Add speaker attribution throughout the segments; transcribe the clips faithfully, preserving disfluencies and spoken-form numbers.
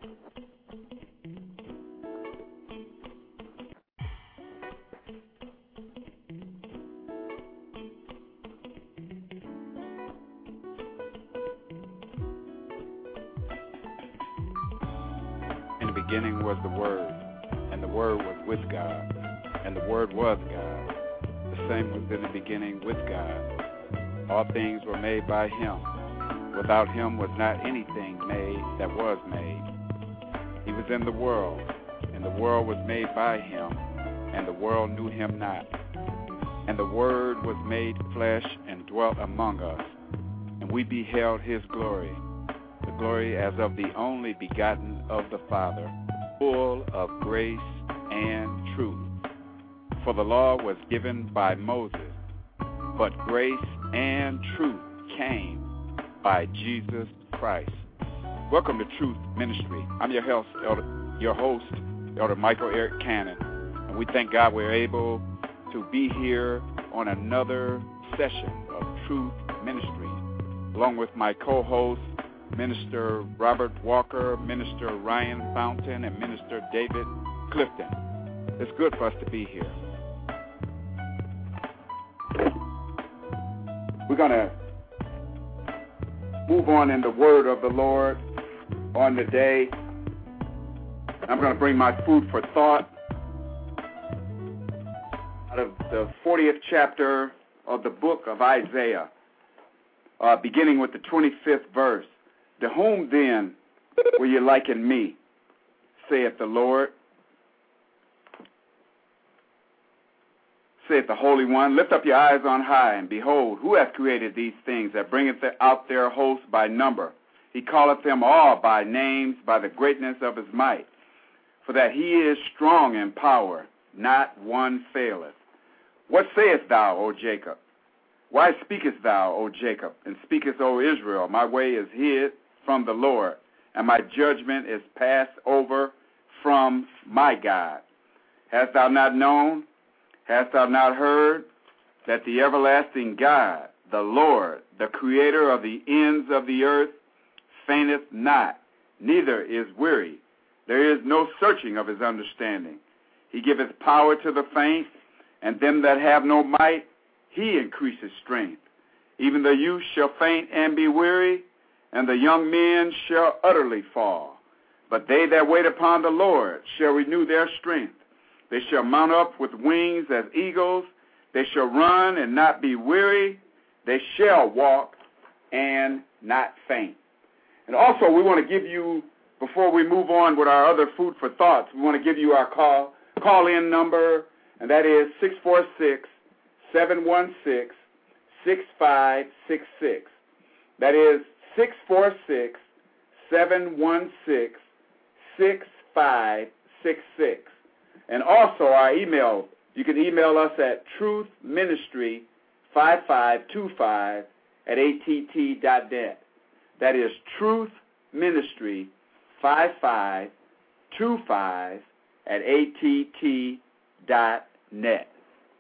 Speaker 1: In the beginning was the Word, and the Word was with God, and the Word was God. The same was in the beginning with God. All things were made by him. Without him was not anything made that was made. He was in the world, and the world was made by him, and the world knew him not. And the Word was made flesh and dwelt among us, and we beheld his glory, the glory as of the only begotten of the Father, full of grace and truth. For the law was given by Moses, but grace and truth came by Jesus Christ. Welcome to Truth Ministry. I'm your host, Elder, your host, Elder Michael Eric Cannon, and we thank God we're able to be here on another session of Truth Ministry, along with my co-host, Minister Robert Walker, Minister Ryan Fountain, and Minister David Clifton. It's good for us to be here. We're going to move on in the word of the Lord on the day. I'm going to bring my food for thought out of the fortieth chapter of the book of Isaiah, uh, beginning with the twenty-fifth verse. To whom then will you liken me, saith the Lord? Saith the Holy One, lift up your eyes on high, and behold, who hath created these things, that bringeth out their hosts by number? He calleth them all by names, by the greatness of his might. For that he is strong in power, not one faileth. What sayest thou, O Jacob? Why speakest thou, O Jacob, and speakest, O Israel? My way is hid from the Lord, and my judgment is passed over from my God. Hast thou not known? Hast thou not heard that the everlasting God, the Lord, the creator of the ends of the earth, fainteth not, neither is weary. There is no searching of his understanding. He giveth power to the faint, and them that have no might, he increaseth strength. Even the youth shall faint and be weary, and the young men shall utterly fall. But they that wait upon the Lord shall renew their strength. They shall mount up with wings as eagles. They shall run and not be weary. They shall walk and not faint. And also, we want to give you, before we move on with our other food for thoughts, we want to give you our call, call-in number, and that is six four six, seven one six, six five six six. That is six four six, seven one six, six five six six. And also our email, you can email us at truthministry five five two five at A T T dot net. That is truthministry five five two five at A T T dot net.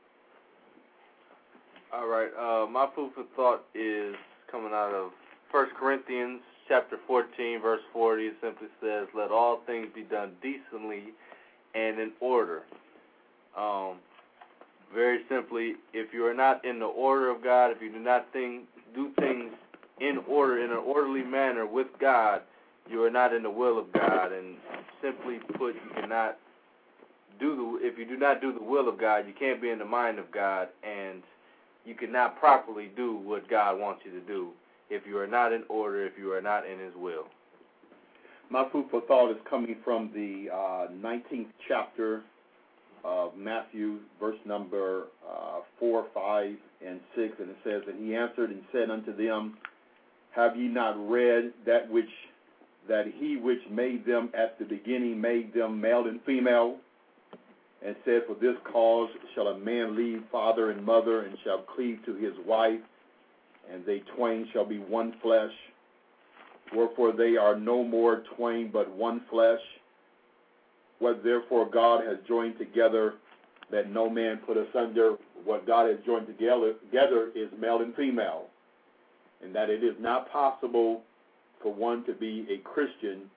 Speaker 2: All right, uh, my food for thought is coming out of First Corinthians chapter fourteen, verse forty. It simply says, let all things be done decently and in order. Um, very simply, if you are not in the order of God, if you do not think, do things in order, in an orderly manner with God, you are not in the will of God. And simply put, you cannot do the, if you do not do the will of God, you can't be in the mind of God, and you cannot properly do what God wants you to do if you are not in order, if you are not in his will.
Speaker 3: My food for thought is coming from the uh, nineteenth chapter of Matthew, verse number uh, four, five, and six, and it says, and he answered and said unto them, have ye not read that which that he which made them at the beginning made them male and female? And said, for this cause shall a man leave father and mother, and shall cleave to his wife, and they twain shall be one flesh. Wherefore they are no more twain, but one flesh. What therefore God has joined together, that no man put asunder. What God has joined together, together is male and female. And that it is not possible for one to be a Christian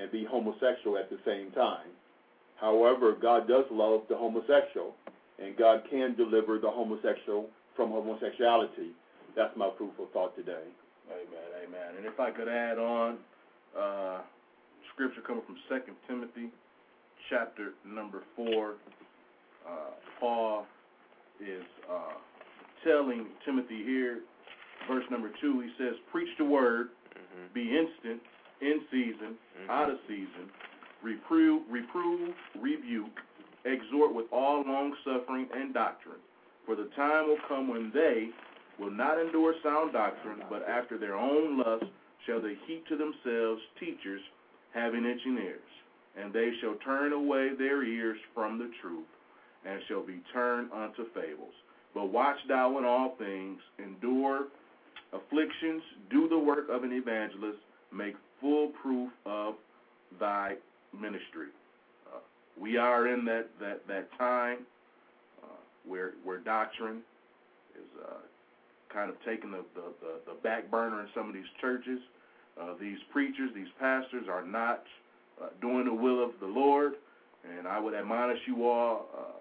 Speaker 3: and be homosexual at the same time. However, God does love the homosexual, and God can deliver the homosexual from homosexuality. That's my proof of thought today.
Speaker 4: Amen, amen. And if I could add on, uh, scripture coming from Second Timothy, chapter number four, uh, Paul is uh, telling Timothy here, verse number two, he says, preach the word, mm-hmm. be instant, in season, mm-hmm. out of season, reprove, reprove, rebuke, exhort with all long-suffering and doctrine. For the time will come when they will not endure sound doctrine, but after their own lust shall they heap to themselves teachers having itching ears. And they shall turn away their ears from the truth, and shall be turned unto fables. But watch thou in all things, endure afflictions, do the work of an evangelist, make full proof of thy ministry. Uh, we are in that, that, that time uh, where where doctrine is uh, kind of taking the, the, the, the back burner in some of these churches. Uh, these preachers, these pastors are not uh, doing the will of the Lord, and I would admonish you all uh,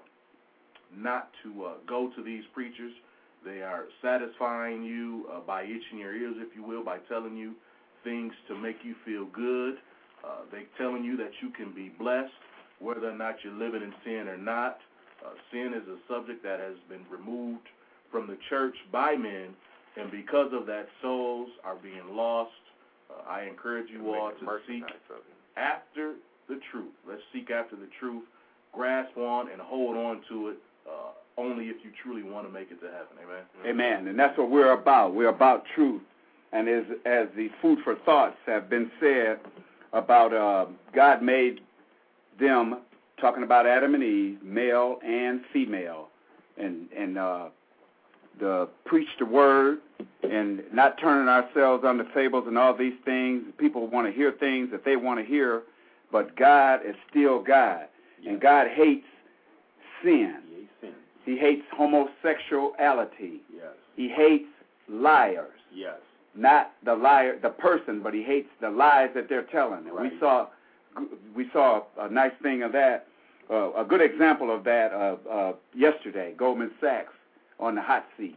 Speaker 4: not to uh, go to these preachers. They are satisfying you uh, by itching your ears, if you will, by telling you things to make you feel good. Uh, they're telling you that you can be blessed, whether or not you're living in sin or not. Uh, sin is a subject that has been removed from the church by men, and because of that, souls are being lost. Uh, I encourage you all to seek after the truth. Let's seek after the truth, grasp on and hold on to it, uh, only if you truly want to make it to heaven. Amen?
Speaker 1: Amen. And that's what we're about. We're about truth. And as, as the food for thoughts have been said about uh, God made them, talking about Adam and Eve, male and female, and, and uh, the preach the word and not turning ourselves on the fables and all these things. People want to hear things that they want to hear, but God is still God. Yes. And God hates sin.
Speaker 3: He hates sin.
Speaker 1: He hates homosexuality.
Speaker 3: Yes.
Speaker 1: He hates liars.
Speaker 3: Yes.
Speaker 1: Not the liar, the person, but he hates the lies that they're telling. And
Speaker 3: right.
Speaker 1: we saw, we saw a nice thing of that, uh, a good example of that uh, uh, yesterday. Goldman Sachs on the hot seat,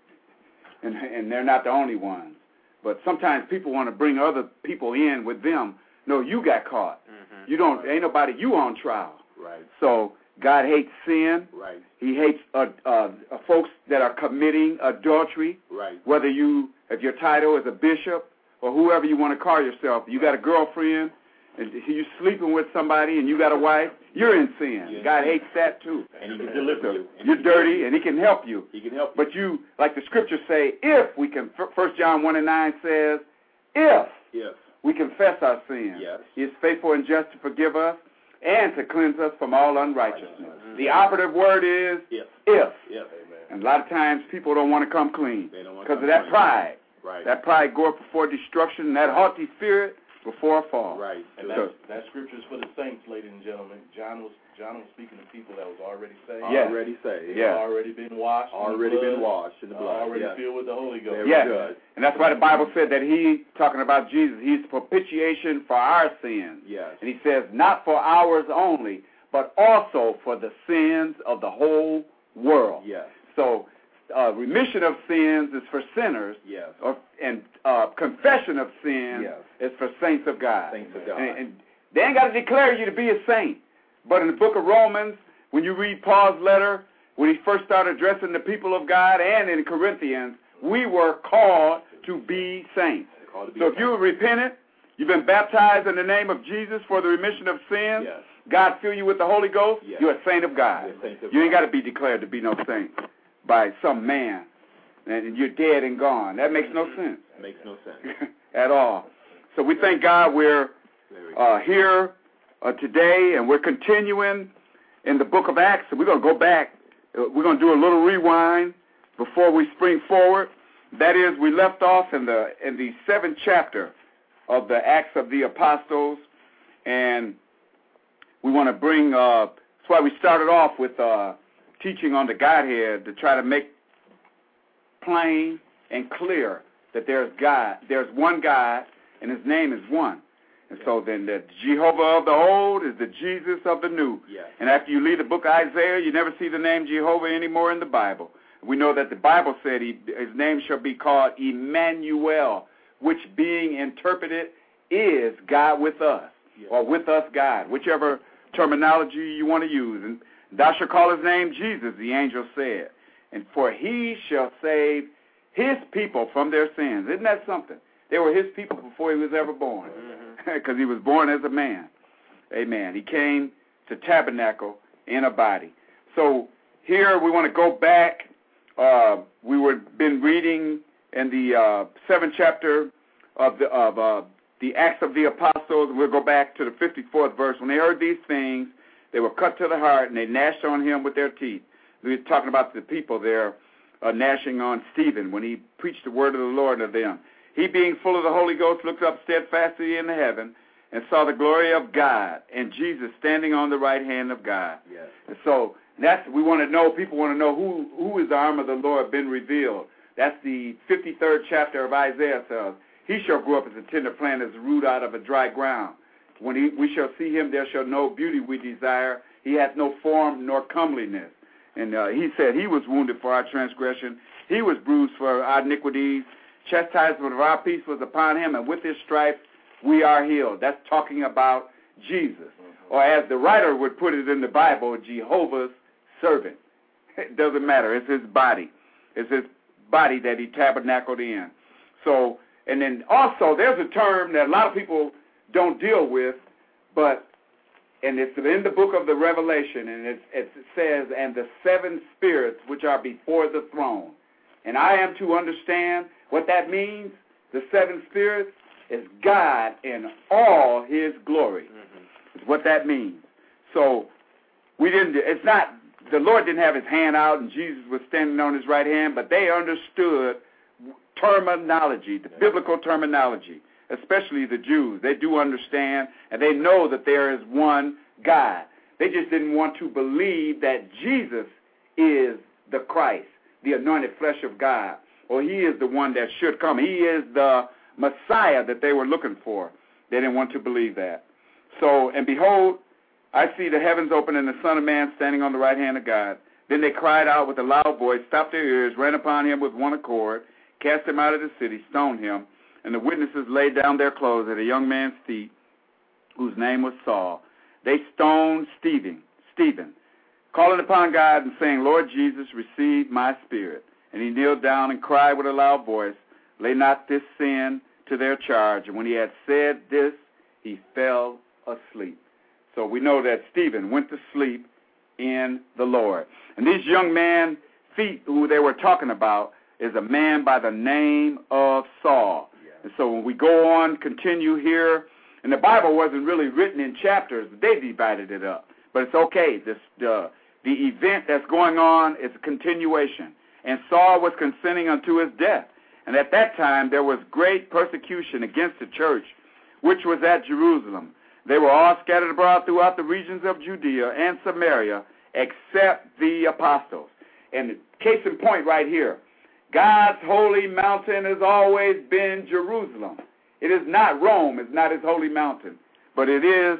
Speaker 1: and and they're not the only ones. But sometimes people want to bring other people in with them. No, you got caught. Mm-hmm. You don't. Right. Ain't nobody. You on trial.
Speaker 3: Right.
Speaker 1: So God hates sin.
Speaker 3: Right. He
Speaker 1: hates uh, uh, uh, folks that are committing adultery.
Speaker 3: Right.
Speaker 1: Whether you, if your title is a bishop or whoever you want to call yourself, you got a girlfriend and you sleeping with somebody and you got a wife, you're in sin.
Speaker 3: You're
Speaker 1: God
Speaker 3: in sin.
Speaker 1: hates that too.
Speaker 3: And he can deliver
Speaker 1: so
Speaker 3: you. And
Speaker 1: you're dirty and he can help you.
Speaker 3: He can help you.
Speaker 1: But you, like the scriptures say, if we can, First John one and nine says, if,
Speaker 3: if
Speaker 1: we confess our sins,
Speaker 3: yes.
Speaker 1: he is faithful and just to forgive us and to cleanse us from all unrighteousness. Mm-hmm. The operative word is
Speaker 3: if.
Speaker 1: If.
Speaker 3: If.
Speaker 1: And a lot of times people don't want to come clean because of that
Speaker 3: clean.
Speaker 1: pride.
Speaker 3: Right.
Speaker 1: That pride goeth before destruction, and that
Speaker 3: right.
Speaker 1: haughty spirit before a fall.
Speaker 3: Right.
Speaker 4: And
Speaker 1: so,
Speaker 4: that, that scripture is for the saints, ladies and gentlemen. John was John was speaking to people that was already saved.
Speaker 1: Yes.
Speaker 3: Already saved.
Speaker 1: Yeah.
Speaker 4: Already been washed.
Speaker 3: Already
Speaker 4: in the blood,
Speaker 3: been washed in the blood.
Speaker 4: Uh, already
Speaker 3: yes.
Speaker 4: filled with the Holy Ghost.
Speaker 1: Yes.
Speaker 3: Good.
Speaker 1: And that's why the Bible said that he, talking about Jesus, he's propitiation for our sins.
Speaker 3: Yes.
Speaker 1: And he says, not for ours only, but also for the sins of the whole world.
Speaker 3: Yes.
Speaker 1: So uh, remission of sins is for sinners.
Speaker 3: Yes.
Speaker 1: Or, and uh, confession of sin
Speaker 3: yes.
Speaker 1: is for saints of God.
Speaker 3: Saints of God.
Speaker 1: And, and they ain't got to declare you to be a saint. But in the book of Romans, when you read Paul's letter, when he first started addressing the people of God, and in Corinthians, we were called to be saints.
Speaker 3: To be
Speaker 1: so if you repented, you've been baptized in the name of Jesus for the remission of sins,
Speaker 3: yes.
Speaker 1: God fill you with the Holy Ghost,
Speaker 3: yes.
Speaker 1: you're a saint of God.
Speaker 3: Saint of
Speaker 1: you ain't
Speaker 3: God.
Speaker 1: got to be declared to be no saint by some man, and you're dead and gone. That makes no sense.
Speaker 3: Makes no sense.
Speaker 1: At all. So we thank God we're uh, here uh, today, and we're continuing in the book of Acts. So we're going to go back. Uh, we're going to do a little rewind before we spring forward. That is, we left off in the in the seventh chapter of the Acts of the Apostles, and we want to bring, uh, that's why we started off with uh, teaching on the Godhead, to try to make plain and clear that there's God, there's one God, and his name is one. And so then the Jehovah of the old is the Jesus of the new.
Speaker 3: Yes.
Speaker 1: And after you leave the book of Isaiah, you never see the name Jehovah anymore in the Bible. We know that the Bible said he, his name shall be called Emmanuel, which being interpreted is God with us, yes. or with us God, whichever terminology you want to use. And thou shalt call his name Jesus, the angel said. And for he shall save his people from their sins. Isn't that something? They were his people before he was ever born, because mm-hmm. he was born as a man. Amen. He came to tabernacle in a body. So here we want to go back. Uh, we were been reading in the uh, seventh chapter of the of uh, the Acts of the Apostles. We'll go back to the fifty-fourth verse. When they heard these things, they were cut to the heart, and they gnashed on him with their teeth. We were talking about the people there uh, gnashing on Stephen when he preached the word of the Lord to them. He, being full of the Holy Ghost, looked up steadfastly into heaven and saw the glory of God and Jesus standing on the right hand of God.
Speaker 3: Yes.
Speaker 1: And so that's we want to know. People want to know who who is the arm of the Lord been revealed. That's the fifty-third chapter of Isaiah says, he shall grow up as a tender plant, as a root out of a dry ground. When he, we shall see him, there shall no beauty we desire. He hath no form nor comeliness. And uh, he said he was wounded for our transgression. He was bruised for our iniquities. Chastisement of our peace was upon him, and with his stripes we are healed. That's talking about Jesus. Mm-hmm. Or as the writer would put it in the Bible, Jehovah's servant. It doesn't matter. It's his body. It's his body that he tabernacled in. So, and then also there's a term that a lot of people don't deal with, but, and it's in the book of the Revelation, and it, it says, and the seven spirits which are before the throne. And I am to understand what that means. The seven spirits is God in all his glory. Mm-hmm. Is what that means. So we didn't, it's not, the Lord didn't have his hand out and Jesus was standing on his right hand, but they understood terminology, the biblical terminology, especially the Jews. They do understand, and they know that there is one God. They just didn't want to believe that Jesus is the Christ, the anointed flesh of God, or he is the one that should come. He is the Messiah that they were looking for. They didn't want to believe that. So, and behold, I see the heavens open and the Son of Man standing on the right hand of God. Then they cried out with a loud voice, stopped their ears, ran upon him with one accord, cast him out of the city, stoned him. And the witnesses laid down their clothes at a young man's feet, whose name was Saul. They stoned Stephen, Stephen, calling upon God and saying, Lord Jesus, receive my spirit. And he kneeled down and cried with a loud voice, lay not this sin to their charge. And when he had said this, he fell asleep. So we know that Stephen went to sleep in the Lord. And these young men, feet, who they were talking about, is a man by the name of Saul. Yeah. And so when we go on, continue here, and the Bible wasn't really written in chapters. They divided it up. But it's okay. This, the, the event that's going on is a continuation. And Saul was consenting unto his death. And at that time there was great persecution against the church, which was at Jerusalem. They were all scattered abroad throughout the regions of Judea and Samaria, except the apostles. And case in point right here, God's holy mountain has always been Jerusalem. It is not Rome. It's not his holy mountain. But it is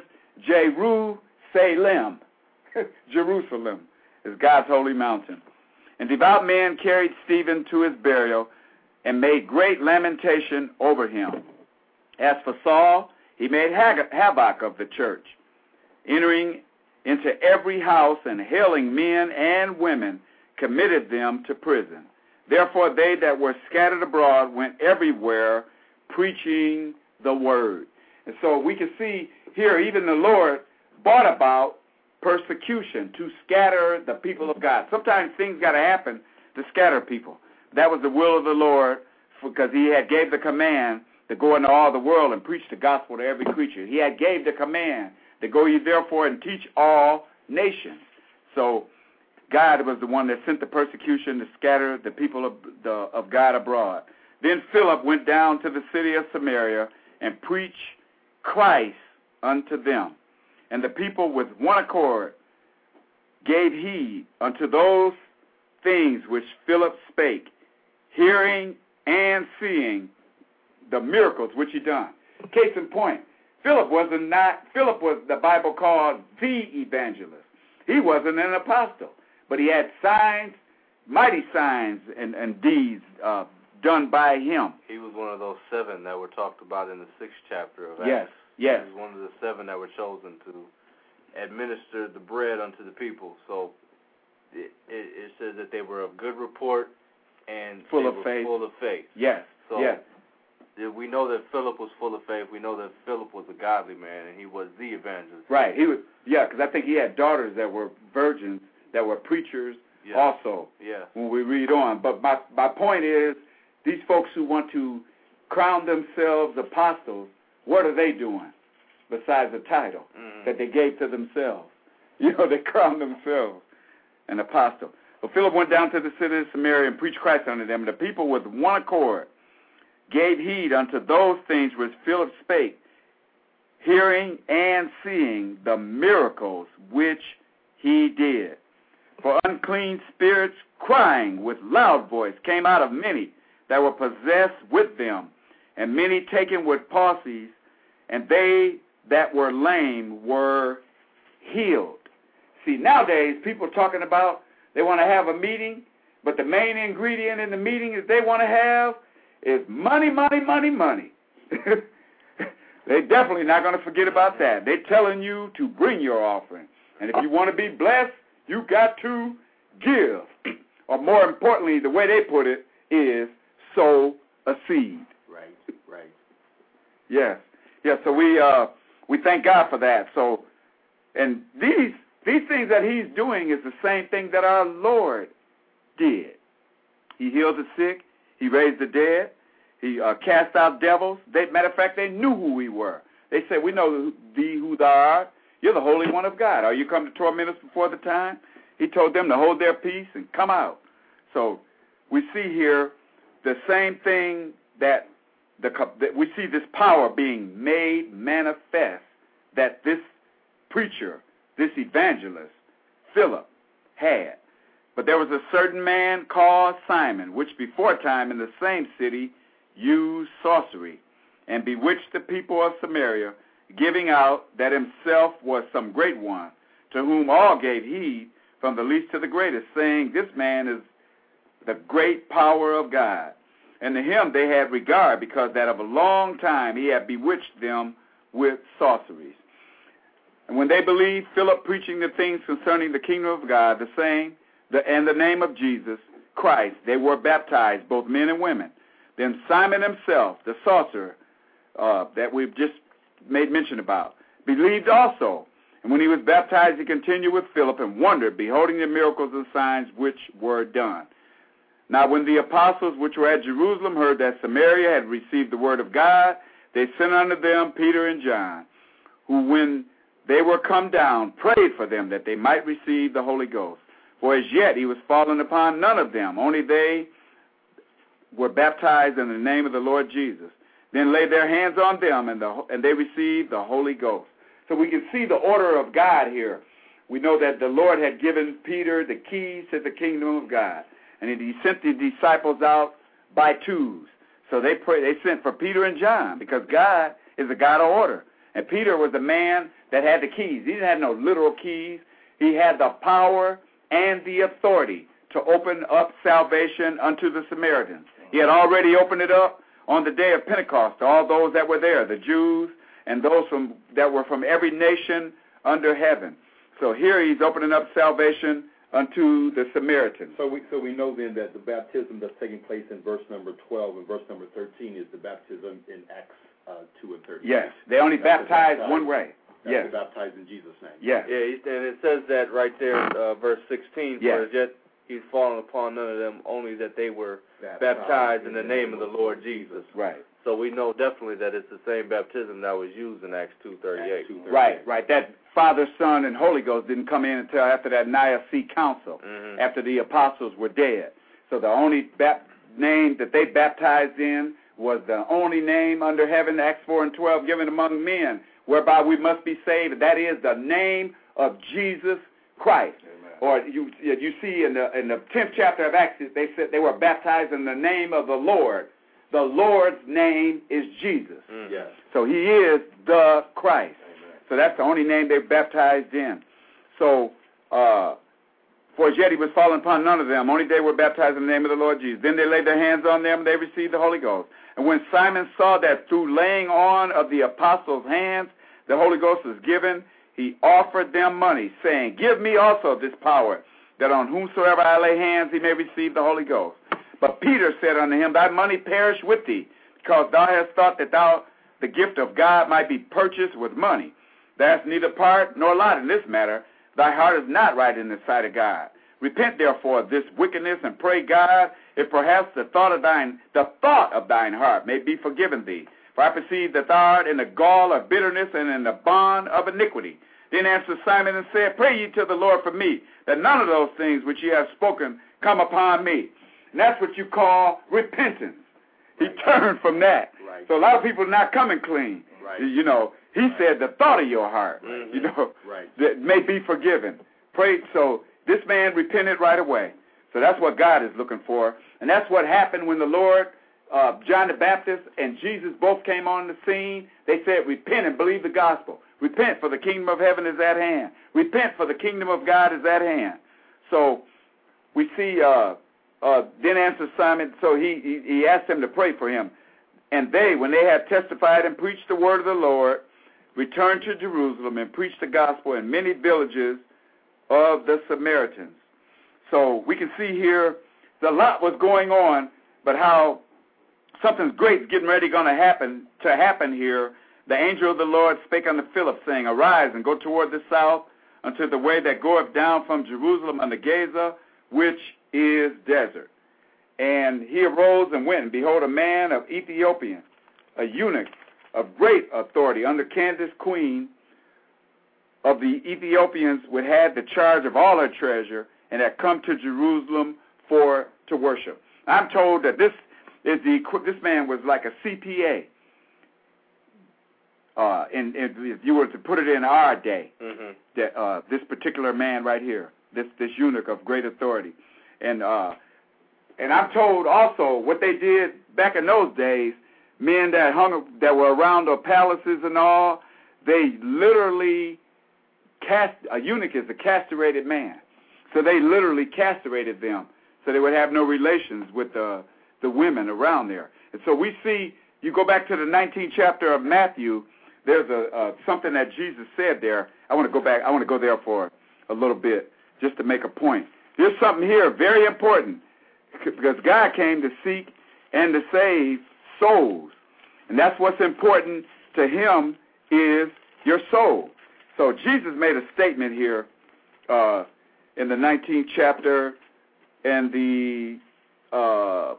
Speaker 1: Jerusalem. Jerusalem is God's holy mountain. And devout men carried Stephen to his burial and made great lamentation over him. As for Saul, he made havoc of the church, entering into every house and hailing men and women, committed them to prison. Therefore they that were scattered abroad went everywhere preaching the word. And so we can see here even the Lord brought about persecution to scatter the people of God. Sometimes things got to happen to scatter people. That was the will of the Lord, because he had gave the command to go into all the world and preach the gospel to every creature. He had gave the command to go ye therefore and teach all nations. So God was the one that sent the persecution to scatter the people of, the, of God abroad. Then Philip went down to the city of Samaria and preached Christ unto them. And the people with one accord gave heed unto those things which Philip spake, hearing and seeing the miracles which he done. Case in point, Philip wasn't not, Philip was the Bible called the evangelist. He wasn't an apostle, but he had signs, mighty signs and, and deeds uh, done by him.
Speaker 2: He was one of those seven that were talked about in the sixth chapter of Acts.
Speaker 1: Yes, yes.
Speaker 2: He was one of the seven that were chosen to administer the bread unto the people. So it, it, it says that they were of good report and
Speaker 1: full
Speaker 2: they
Speaker 1: of
Speaker 2: were
Speaker 1: faith.
Speaker 2: full of faith.
Speaker 1: Yes,
Speaker 2: so
Speaker 1: yes.
Speaker 2: We know that Philip was full of faith. We know that Philip was a godly man, and he was the evangelist.
Speaker 1: Right. He was. Yeah, because I think he had daughters that were virgins, that were preachers
Speaker 2: yes.
Speaker 1: also.
Speaker 2: Yes.
Speaker 1: When we read on, but my my point is, these folks who want to crown themselves apostles, what are they doing besides the title
Speaker 2: mm-hmm.
Speaker 1: that they gave to themselves? You know, they crowned themselves an apostle. Well, Philip went down to the city of Samaria and preached Christ unto them. And the people with one accord gave heed unto those things which Philip spake, hearing and seeing the miracles which he did. For unclean spirits, crying with loud voice, came out of many that were possessed with them, and many taken with palsies, and they that were lame were healed. See, nowadays, people are talking about they want to have a meeting, but the main ingredient in the meeting is they want to have is money, money, money, money. They're definitely not going to forget about that. They're telling you to bring your offering. And if you want to be blessed, you got to give. Or more importantly, the way they put it is sow a seed.
Speaker 3: Right, right.
Speaker 1: Yes. Yes, so we uh we thank God for that. So and these these things that he's doing is the same thing that our Lord did. He healed the sick. He raised the dead. He uh, cast out devils. They, matter of fact, they knew who we were. They said, we know thee who thou art. You're the Holy One of God. Are you come to torment us before the time? He told them to hold their peace and come out. So we see here the same thing that, the, that we see this power being made manifest that this preacher, this evangelist, Philip, had. But there was a certain man called Simon, which before time in the same city used sorcery, and bewitched the people of Samaria, giving out that himself was some great one, to whom all gave heed, from the least to the greatest, saying, this man is the great power of God. And to him they had regard, because that of a long time he had bewitched them with sorceries. And when they believed Philip preaching the things concerning the kingdom of God, the same, the, and the name of Jesus Christ, they were baptized, both men and women. Then Simon himself, the sorcerer, uh, that we've just made mention about, believed also. And when he was baptized, he continued with Philip and wondered, beholding the miracles and signs which were done. Now when the apostles which were at Jerusalem heard that Samaria had received the word of God, they sent unto them Peter and John, who when they were come down, prayed for them that they might receive the Holy Ghost. For as yet he was fallen upon none of them, only they were baptized in the name of the Lord Jesus. Then laid their hands on them, and, the, and they received the Holy Ghost. So we can see the order of God here. We know that the Lord had given Peter the keys to the kingdom of God, and he sent the disciples out by twos. So they pray, they sent for Peter and John, because God is a God of order. And Peter was a man that had the keys. He didn't have no literal keys. He had the power and the authority to open up salvation unto the Samaritans. He had already opened it up on the day of Pentecost to all those that were there, the Jews and those from that were from every nation under heaven. So here he's opening up salvation unto the Samaritans.
Speaker 3: So we so we know then that the baptism that's taking place in verse number twelve and verse number thirteen is the baptism in Acts uh, two and thirteen.
Speaker 1: Yes, they only
Speaker 3: That's
Speaker 1: baptized,
Speaker 3: baptized
Speaker 1: one way.
Speaker 3: That's
Speaker 1: Yes.
Speaker 3: baptized in Jesus' name.
Speaker 1: Yes.
Speaker 2: Yeah, and it says that right there in uh, verse sixteen,
Speaker 1: Yes.
Speaker 2: for as yet he's fallen upon none of them, only that they were
Speaker 3: Baptized,
Speaker 2: baptized in the name of the Lord Jesus.
Speaker 1: Right.
Speaker 2: So we know definitely that it's the same baptism that was used in Acts two thirty-eight.
Speaker 1: Right, right. That Father, Son, and Holy Ghost didn't come in until after that Nicene Council,
Speaker 2: Mm-hmm.
Speaker 1: after the apostles were dead. So the only bap- name that they baptized in was the only name under heaven, Acts four and twelve, given among men, whereby we must be saved. That is the name of Jesus Christ.
Speaker 4: Amen.
Speaker 1: Or you you see in the in the tenth chapter of Acts, they said they were baptized in the name of the Lord. the Lord's name is Jesus.
Speaker 2: Mm-hmm.
Speaker 3: Yes.
Speaker 1: So he is the Christ.
Speaker 3: Amen.
Speaker 1: So that's the only name they baptized in. So, uh, for as yet he was fallen upon none of them. Only they were baptized in the name of the Lord Jesus. Then they laid their hands on them, and they received the Holy Ghost. And when Simon saw that through laying on of the apostles' hands the Holy Ghost was given, he offered them money, saying, Give me also this power, that on whomsoever I lay hands he may receive the Holy Ghost. But Peter said unto him, Thy money perish with thee, because thou hast thought that thou the gift of God might be purchased with money. Thou hast neither part nor lot in this matter. Thy heart is not right in the sight of God. Repent therefore of this wickedness, and pray God, if perhaps the thought of thine the thought of thine heart may be forgiven thee. For I perceive that thou art in the gall of bitterness and in the bond of iniquity. Then answered Simon and said, Pray ye to the Lord for me, that none of those things which ye have spoken come upon me. And that's what you call repentance. He right. turned from that.
Speaker 3: Right.
Speaker 1: So a lot of people are not coming clean.
Speaker 3: Right.
Speaker 1: You know, he right. said the thought of your heart,
Speaker 2: mm-hmm.
Speaker 1: you know,
Speaker 3: right.
Speaker 1: that may be forgiven. Pray. So this man repented right away. So that's what God is looking for. And that's what happened when the Lord, uh, John the Baptist and Jesus both came on the scene. They said, repent and believe the gospel. Repent, for the kingdom of heaven is at hand. Repent, for the kingdom of God is at hand. So we see, uh, uh, then answered Simon, so he, he, he asked them to pray for him. And they, when they had testified and preached the word of the Lord, returned to Jerusalem and preached the gospel in many villages of the Samaritans. So we can see here a lot was going on, but how something great is getting ready going to happen to happen here. The angel of the Lord spake unto Philip, saying, Arise and go toward the south unto the way that goeth down from Jerusalem unto Gaza, which is desert. And he arose and went, and behold, a man of Ethiopian, a eunuch of great authority under Candace, queen of the Ethiopians, which had the charge of all her treasure, and had come to Jerusalem for to worship. I'm told that this is the this man was like a C P A. Uh, and, and if you were to put it in our day,
Speaker 2: mm-hmm.
Speaker 1: that uh, this particular man right here, this this eunuch of great authority, and uh, and I'm told also what they did back in those days, men that hung that were around the palaces and all, they literally cast a eunuch is a castrated man, so they literally castrated them so they would have no relations with the the women around there. And so we see, you go back to the nineteenth chapter of Matthew. There's a uh, something that Jesus said there. I want to go back. I want to go there for a little bit just to make a point. There's something here very important because God came to seek and to save souls, and that's what's important to Him is your soul. So Jesus made a statement here uh, in the nineteenth chapter and the uh,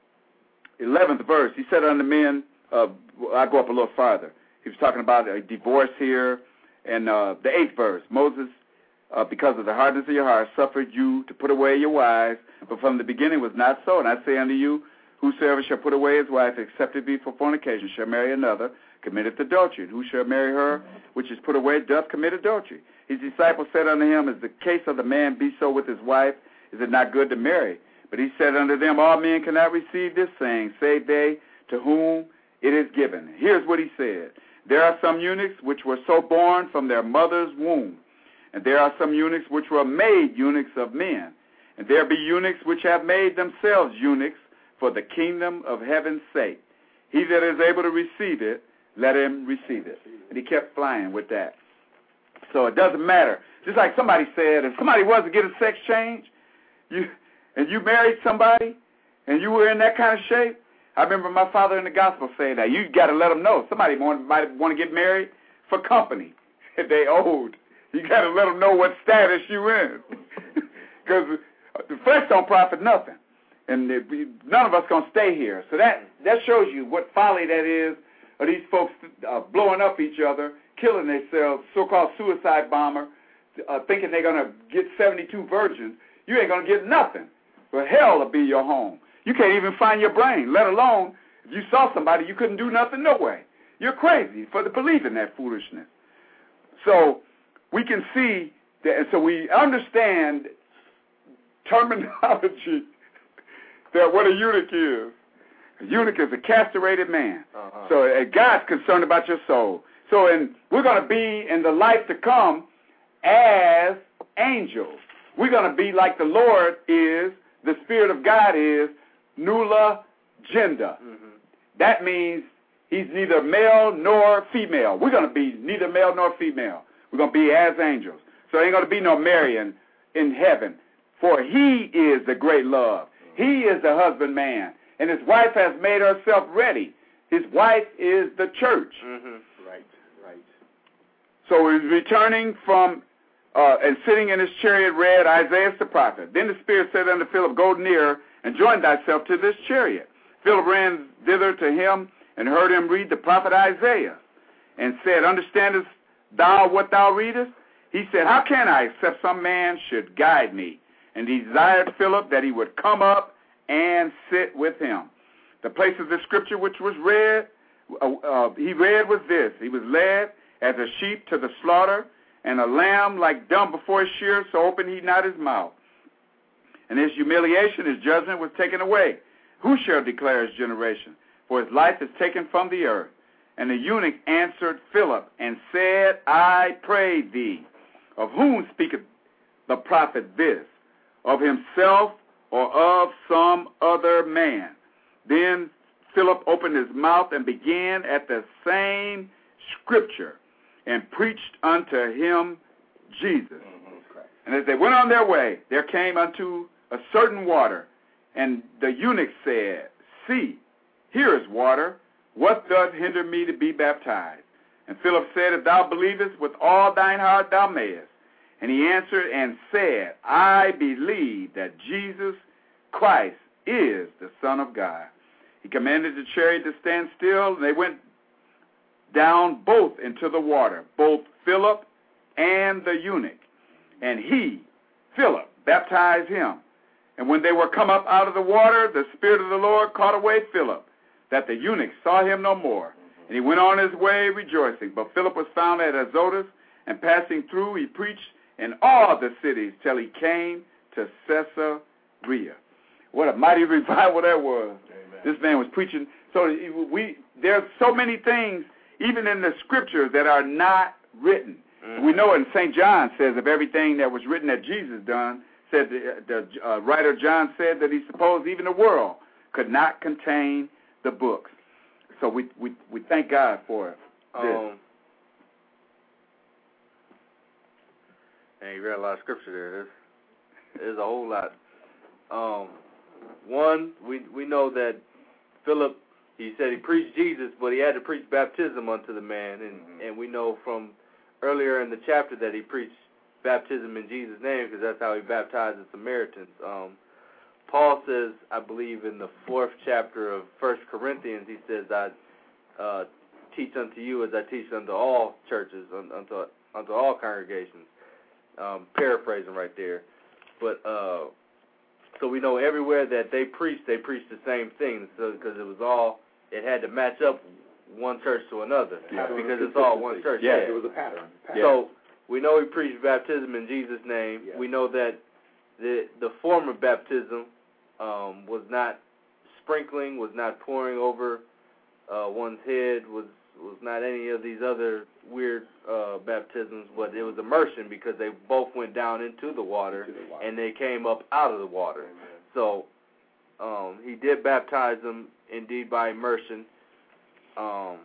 Speaker 1: eleventh verse. He said unto men, uh, I go up a little farther. He was talking about a divorce here. And uh, the eighth verse, Moses, uh, because of the hardness of your heart, suffered you to put away your wives, but from the beginning was not so. And I say unto you, whosoever shall put away his wife, except it be for fornication, shall marry another, committeth adultery. And who shall marry her which is put away doth commit adultery. His disciples said unto him, Is the case of the man be so with his wife? Is it not good to marry? But he said unto them, All men cannot receive this saying, save they to whom it is given. Here's what he said. There are some eunuchs which were so born from their mother's womb, and there are some eunuchs which were made eunuchs of men. And there be eunuchs which have made themselves eunuchs for the kingdom of heaven's sake. He that is able to receive it, let him receive it. And he kept flying with that. So it doesn't matter. Just like somebody said, if somebody was to get a sex change, you and you married somebody, and you were in that kind of shape, I remember my father in the gospel saying that. You got to let them know. Somebody want, might want to get married for company if they old. You got to let them know what status you in. Because the flesh don't profit nothing. And if we, none of us going to stay here. So that, that shows you what folly that is of these folks uh, blowing up each other, killing themselves, so-called suicide bomber, uh, thinking they're going to get seventy-two virgins. You ain't going to get nothing. But hell will be your home. You can't even find your brain, let alone if you saw somebody, you couldn't do nothing, no way. You're crazy for the belief in that foolishness. So we can see that, and so we understand terminology that what a eunuch is. A eunuch is a castrated man.
Speaker 2: Uh-huh.
Speaker 1: So uh, God's concerned about your soul. So in, we're going to be in the life to come as angels. We're going to be like the Lord is, the Spirit of God is, nula gender.
Speaker 2: Mm-hmm.
Speaker 1: That means he's neither male nor female. We're going to be neither male nor female. We're going to be as angels. So there ain't going to be no marrying in heaven. For he is the great love. He is the husbandman. And his wife has made herself ready. His wife is the church.
Speaker 2: Mm-hmm.
Speaker 3: Right, right.
Speaker 1: So he's returning from uh, and sitting in his chariot read Isaiah the prophet. Then the Spirit said unto Philip, Go near and join thyself to this chariot. Philip ran thither to him and heard him read the prophet Isaiah and said, Understandest thou what thou readest? He said, How can I, except some man should guide me? And he desired Philip that he would come up and sit with him. The place of the scripture which was read, uh, uh, he read was this. He was led as a sheep to the slaughter, and a lamb like dumb before his shears, so opened he not his mouth. And his humiliation, his judgment was taken away. Who shall declare his generation? For his life is taken from the earth. And the eunuch answered Philip and said, I pray thee, of whom speaketh the prophet this? Of himself or of some other man? Then Philip opened his mouth and began at the same scripture and preached unto him Jesus.
Speaker 3: Mm-hmm.
Speaker 1: And as they went on their way, there came unto a certain water, and the eunuch said, See, here is water. What doth hinder me to be baptized? And Philip said, If thou believest with all thine heart, thou mayest. And he answered and said, I believe that Jesus Christ is the Son of God. He commanded the chariot to stand still, and they went down both into the water, both Philip and the eunuch. And he, Philip, baptized him. And when they were come up out of the water, the Spirit of the Lord caught away Philip, that the eunuch saw him no more. And he went on his way rejoicing. But Philip was found at Azotus, and passing through, he preached in all the cities till he came to Caesarea. What a mighty revival that was.
Speaker 4: Amen.
Speaker 1: This man was preaching. So we there's so many things, even in the scriptures, that are not written. Mm-hmm. We know in Saint John says of everything that was written that Jesus done, said the, the uh, writer John said that he supposed even the world could not contain the books. So we we, we thank God for it.
Speaker 2: Um, and you read a lot of scripture there. There's, there's a whole lot. Um, one, we we know that Philip, he said he preached Jesus, but he had to preach baptism unto the man, and mm-hmm. and we know from earlier in the chapter that he preached baptism in Jesus' name, because that's how he baptized the Samaritans. Um, Paul says, I believe in the fourth chapter of First Corinthians, he says, I uh, teach unto you as I teach unto all churches, unto unto all congregations. Um, paraphrasing right there. But uh, so we know everywhere that they preached, they preached the same thing, so because it was all, it had to match up one church to another,
Speaker 3: yeah.
Speaker 2: because it's all one church.
Speaker 3: Yeah,
Speaker 2: yeah.
Speaker 3: it was a pattern. pattern.
Speaker 2: So we know he preached baptism in Jesus' name.
Speaker 3: Yeah.
Speaker 2: We know that the the form of baptism um, was not sprinkling, was not pouring over uh, one's head, was was not any of these other weird uh, baptisms, but it was immersion, because they both went down into the water,
Speaker 3: into the water.
Speaker 2: and they came up out of the water.
Speaker 3: Amen.
Speaker 2: So um, he did baptize them indeed by immersion. Um,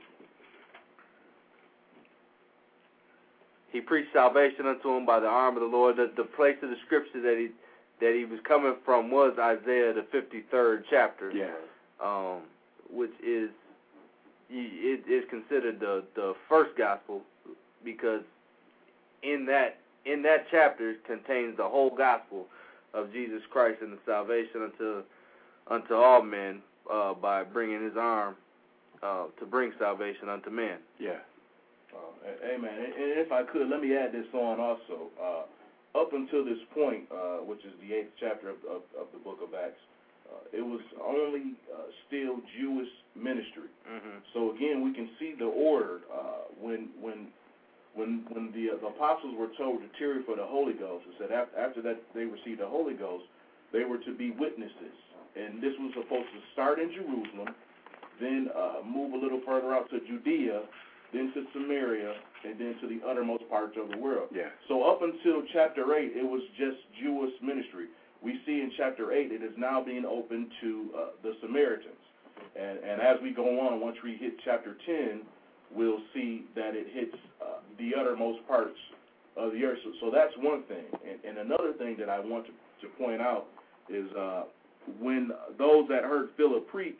Speaker 2: he preached salvation unto him by the arm of the Lord. The, the place of the scripture that he that he was coming from was Isaiah the fifty-third chapter,
Speaker 1: Yeah.
Speaker 2: um, which is it is considered the, the first gospel, because in that in that chapter contains the whole gospel of Jesus Christ and the salvation unto unto all men uh, by bringing His arm uh, to bring salvation unto men.
Speaker 1: Yeah.
Speaker 4: Uh, amen. And, and if I could, let me add this on also. Uh, up until this point, uh, which is the eighth chapter of, of, of the book of Acts, uh, it was only uh, still Jewish ministry.
Speaker 2: Mm-hmm.
Speaker 4: So again, we can see the order uh, when when when when the, uh, the apostles were told to tarry for the Holy Ghost. It said after, after that they received the Holy Ghost, they were to be witnesses and this was supposed to start in Jerusalem, then uh, move a little further out to Judea, then to Samaria, and then to the uttermost parts of the world.
Speaker 1: Yeah.
Speaker 4: So up until chapter eight, it was just Jewish ministry. We see in chapter eight, it is now being opened to uh, the Samaritans. And, and as we go on, once we hit chapter ten, we'll see that it hits uh, the uttermost parts of the earth. So, so that's one thing. And, and another thing that I want to, to point out is uh, when those that heard Philip preach,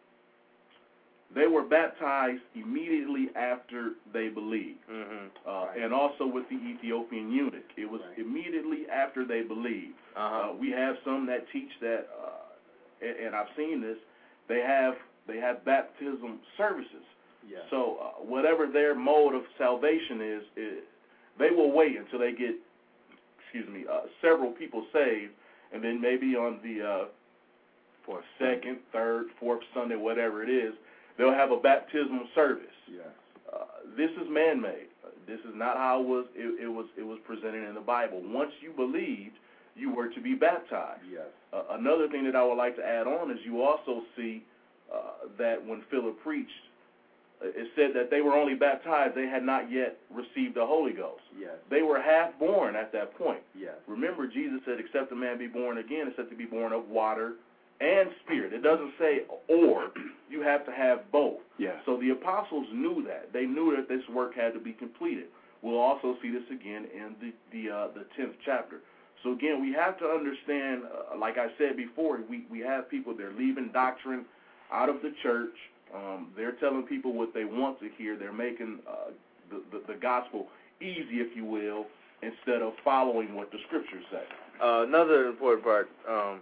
Speaker 4: they were baptized immediately after they believed.
Speaker 2: Mm-hmm.
Speaker 4: Uh,
Speaker 3: Right.
Speaker 4: And also with the Ethiopian eunuch, it was
Speaker 3: Right.
Speaker 4: immediately after they believed.
Speaker 2: Uh-huh.
Speaker 4: Uh, we have some that teach that, uh, and, and I've seen this, they have they have baptism services.
Speaker 3: Yeah.
Speaker 4: So uh, whatever their mode of salvation is, is, they will wait until they get, excuse me, uh, several people saved, and then maybe on the uh,
Speaker 1: For
Speaker 4: second, third, fourth Sunday, whatever it is, they'll have a baptismal service.
Speaker 3: Yes.
Speaker 4: Uh, this is man-made. Uh, this is not how it was. It, it was. It was presented in the Bible. Once you believed, you were to be baptized.
Speaker 3: Yes.
Speaker 4: Uh, another thing that I would like to add on is you also see uh, that when Philip preached, it said that they were only baptized. They had not yet received the Holy Ghost.
Speaker 3: Yes.
Speaker 4: They were half born at that point.
Speaker 3: Yes.
Speaker 4: Remember, Jesus said, except a man be born again, except to be born of water and spirit. It doesn't say or. You have to have both.
Speaker 1: Yeah.
Speaker 4: So the apostles knew that. They knew that this work had to be completed. We'll also see this again in the the, uh, the tenth chapter. So again, we have to understand, uh, like I said before, we, we have people, they're leaving doctrine out of the church. Um, they're telling people what they want to hear. They're making uh, the, the, the gospel easy, if you will, instead of following what the scriptures say.
Speaker 2: Uh, another important part, um,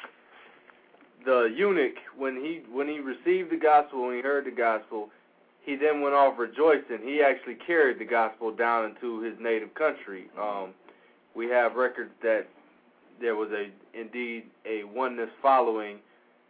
Speaker 2: the eunuch, when he when he received the gospel, when he heard the gospel, he then went off rejoicing. He actually carried the gospel down into his native country. Um, we have records that there was a indeed a oneness following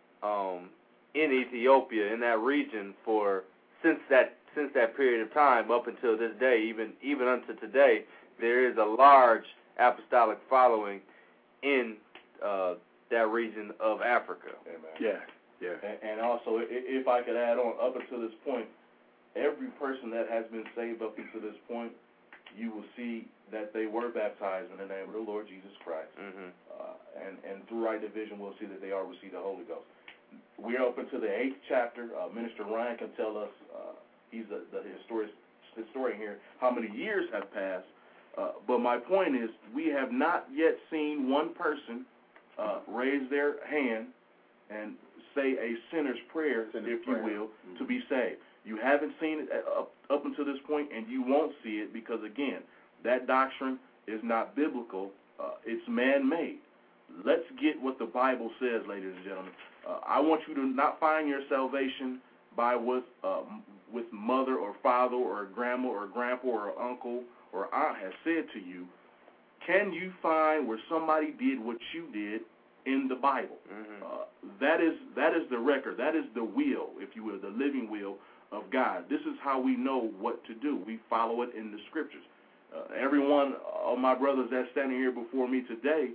Speaker 2: um, in Ethiopia, in that region, for since that since that period of time up until this day, even even unto today, there is a large apostolic following in uh, that region of Africa.
Speaker 4: Amen.
Speaker 1: Yeah. Yeah.
Speaker 4: And, and also, i- if I could add on, up until this point, every person that has been saved up until this point, you will see that they were baptized in the name of the Lord Jesus Christ.
Speaker 2: Mm-hmm.
Speaker 4: Uh, and, and through right division, we'll see that they all receive the Holy Ghost. We're up into the eighth chapter. Uh, Minister Ryan can tell us, uh, he's the, the historian, historian here, how many years have passed. Uh, but my point is, we have not yet seen one person uh, raise their hand and say a sinner's prayer,
Speaker 3: Sinner's
Speaker 4: if
Speaker 3: prayer.
Speaker 4: you will,
Speaker 3: Mm-hmm.
Speaker 4: to be saved. You haven't seen it up, up until this point, and you won't see it because, again, that doctrine is not biblical. Uh, it's man-made. Let's get what the Bible says, ladies and gentlemen. Uh, I want you to not find your salvation by what uh, with mother or father or grandma or grandpa or uncle or aunt has said to you. Can you find where somebody did what you did in the Bible?
Speaker 2: Mm-hmm.
Speaker 4: Uh, that is that is the record. That is the will, if you will, the living will of God. This is how we know what to do. We follow it in the scriptures. Uh, every one of my brothers that's standing here before me today,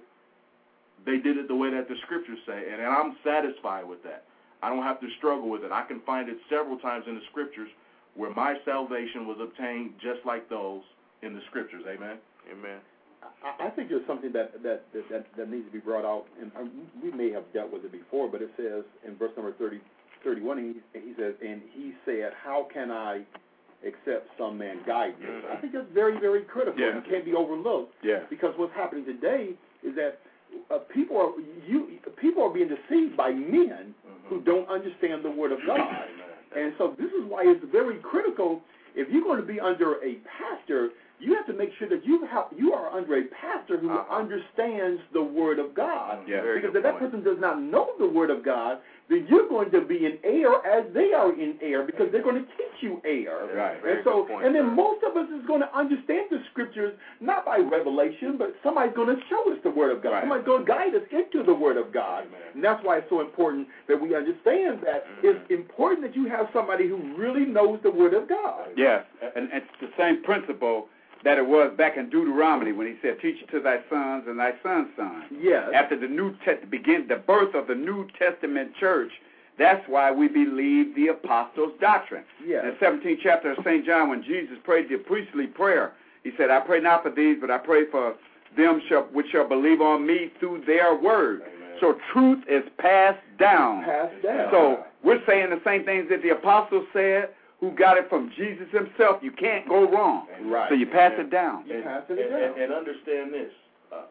Speaker 4: they did it the way that the scriptures say, and I'm satisfied with that. I don't have to struggle with it. I can find it several times in the scriptures where my salvation was obtained just like those in the scriptures. Amen?
Speaker 2: Amen.
Speaker 3: I, I think there's something that, that, that, that needs to be brought out, and um, we may have dealt with it before, but it says in verse number thirty, thirty-one, he, he says, and he said, how can I accept some man guidance?
Speaker 2: Mm-hmm.
Speaker 3: I think that's very, very critical.
Speaker 1: Yeah.
Speaker 3: It can't be overlooked.
Speaker 1: Yeah.
Speaker 3: Because what's happening today is that uh, people are you people are being deceived by men
Speaker 4: Mm-hmm.
Speaker 3: who don't understand the Word of God.
Speaker 4: Amen.
Speaker 3: And so this is why it's very critical. If you're going to be under a pastor, you have to make sure that you have you are under a pastor who
Speaker 2: Uh-huh.
Speaker 3: understands the Word of God.
Speaker 1: Yeah.
Speaker 2: Very
Speaker 3: Because
Speaker 2: good
Speaker 3: if that
Speaker 2: point.
Speaker 3: person does not know the Word of God, then you're going to be in error as they are in error because they're going to teach you error.
Speaker 1: Right.
Speaker 2: Very
Speaker 3: And so,
Speaker 2: good point,
Speaker 3: and then
Speaker 2: sir.
Speaker 3: most of us is going to understand the Scriptures not by revelation, but somebody's going to show us the Word of God.
Speaker 1: Right.
Speaker 3: Somebody's going to guide us into the Word of God.
Speaker 4: Amen.
Speaker 3: And that's why it's so important that we understand that
Speaker 2: Mhm.
Speaker 3: it's important that you have somebody who really knows the Word of God.
Speaker 1: Yes, and, and it's the same principle that it was back in Deuteronomy when he said, teach it to thy sons and thy sons' sons.
Speaker 3: Yes.
Speaker 1: After the New Te- begin the birth of the New Testament church, that's why we believe the apostles' doctrine.
Speaker 3: Yes.
Speaker 1: In the seventeenth chapter of Saint John, when Jesus prayed the priestly prayer, he said, I pray not for these, but I pray for them shall, which shall believe on me through their word.
Speaker 4: Amen.
Speaker 1: So truth is passed down.
Speaker 3: Passed down.
Speaker 1: So we're saying the same things that the apostles said, who got it from Jesus himself. You can't go wrong.
Speaker 3: Right.
Speaker 1: So you pass it down.
Speaker 3: You
Speaker 4: And,
Speaker 3: pass it
Speaker 4: and,
Speaker 3: down.
Speaker 4: and, and understand this. Uh,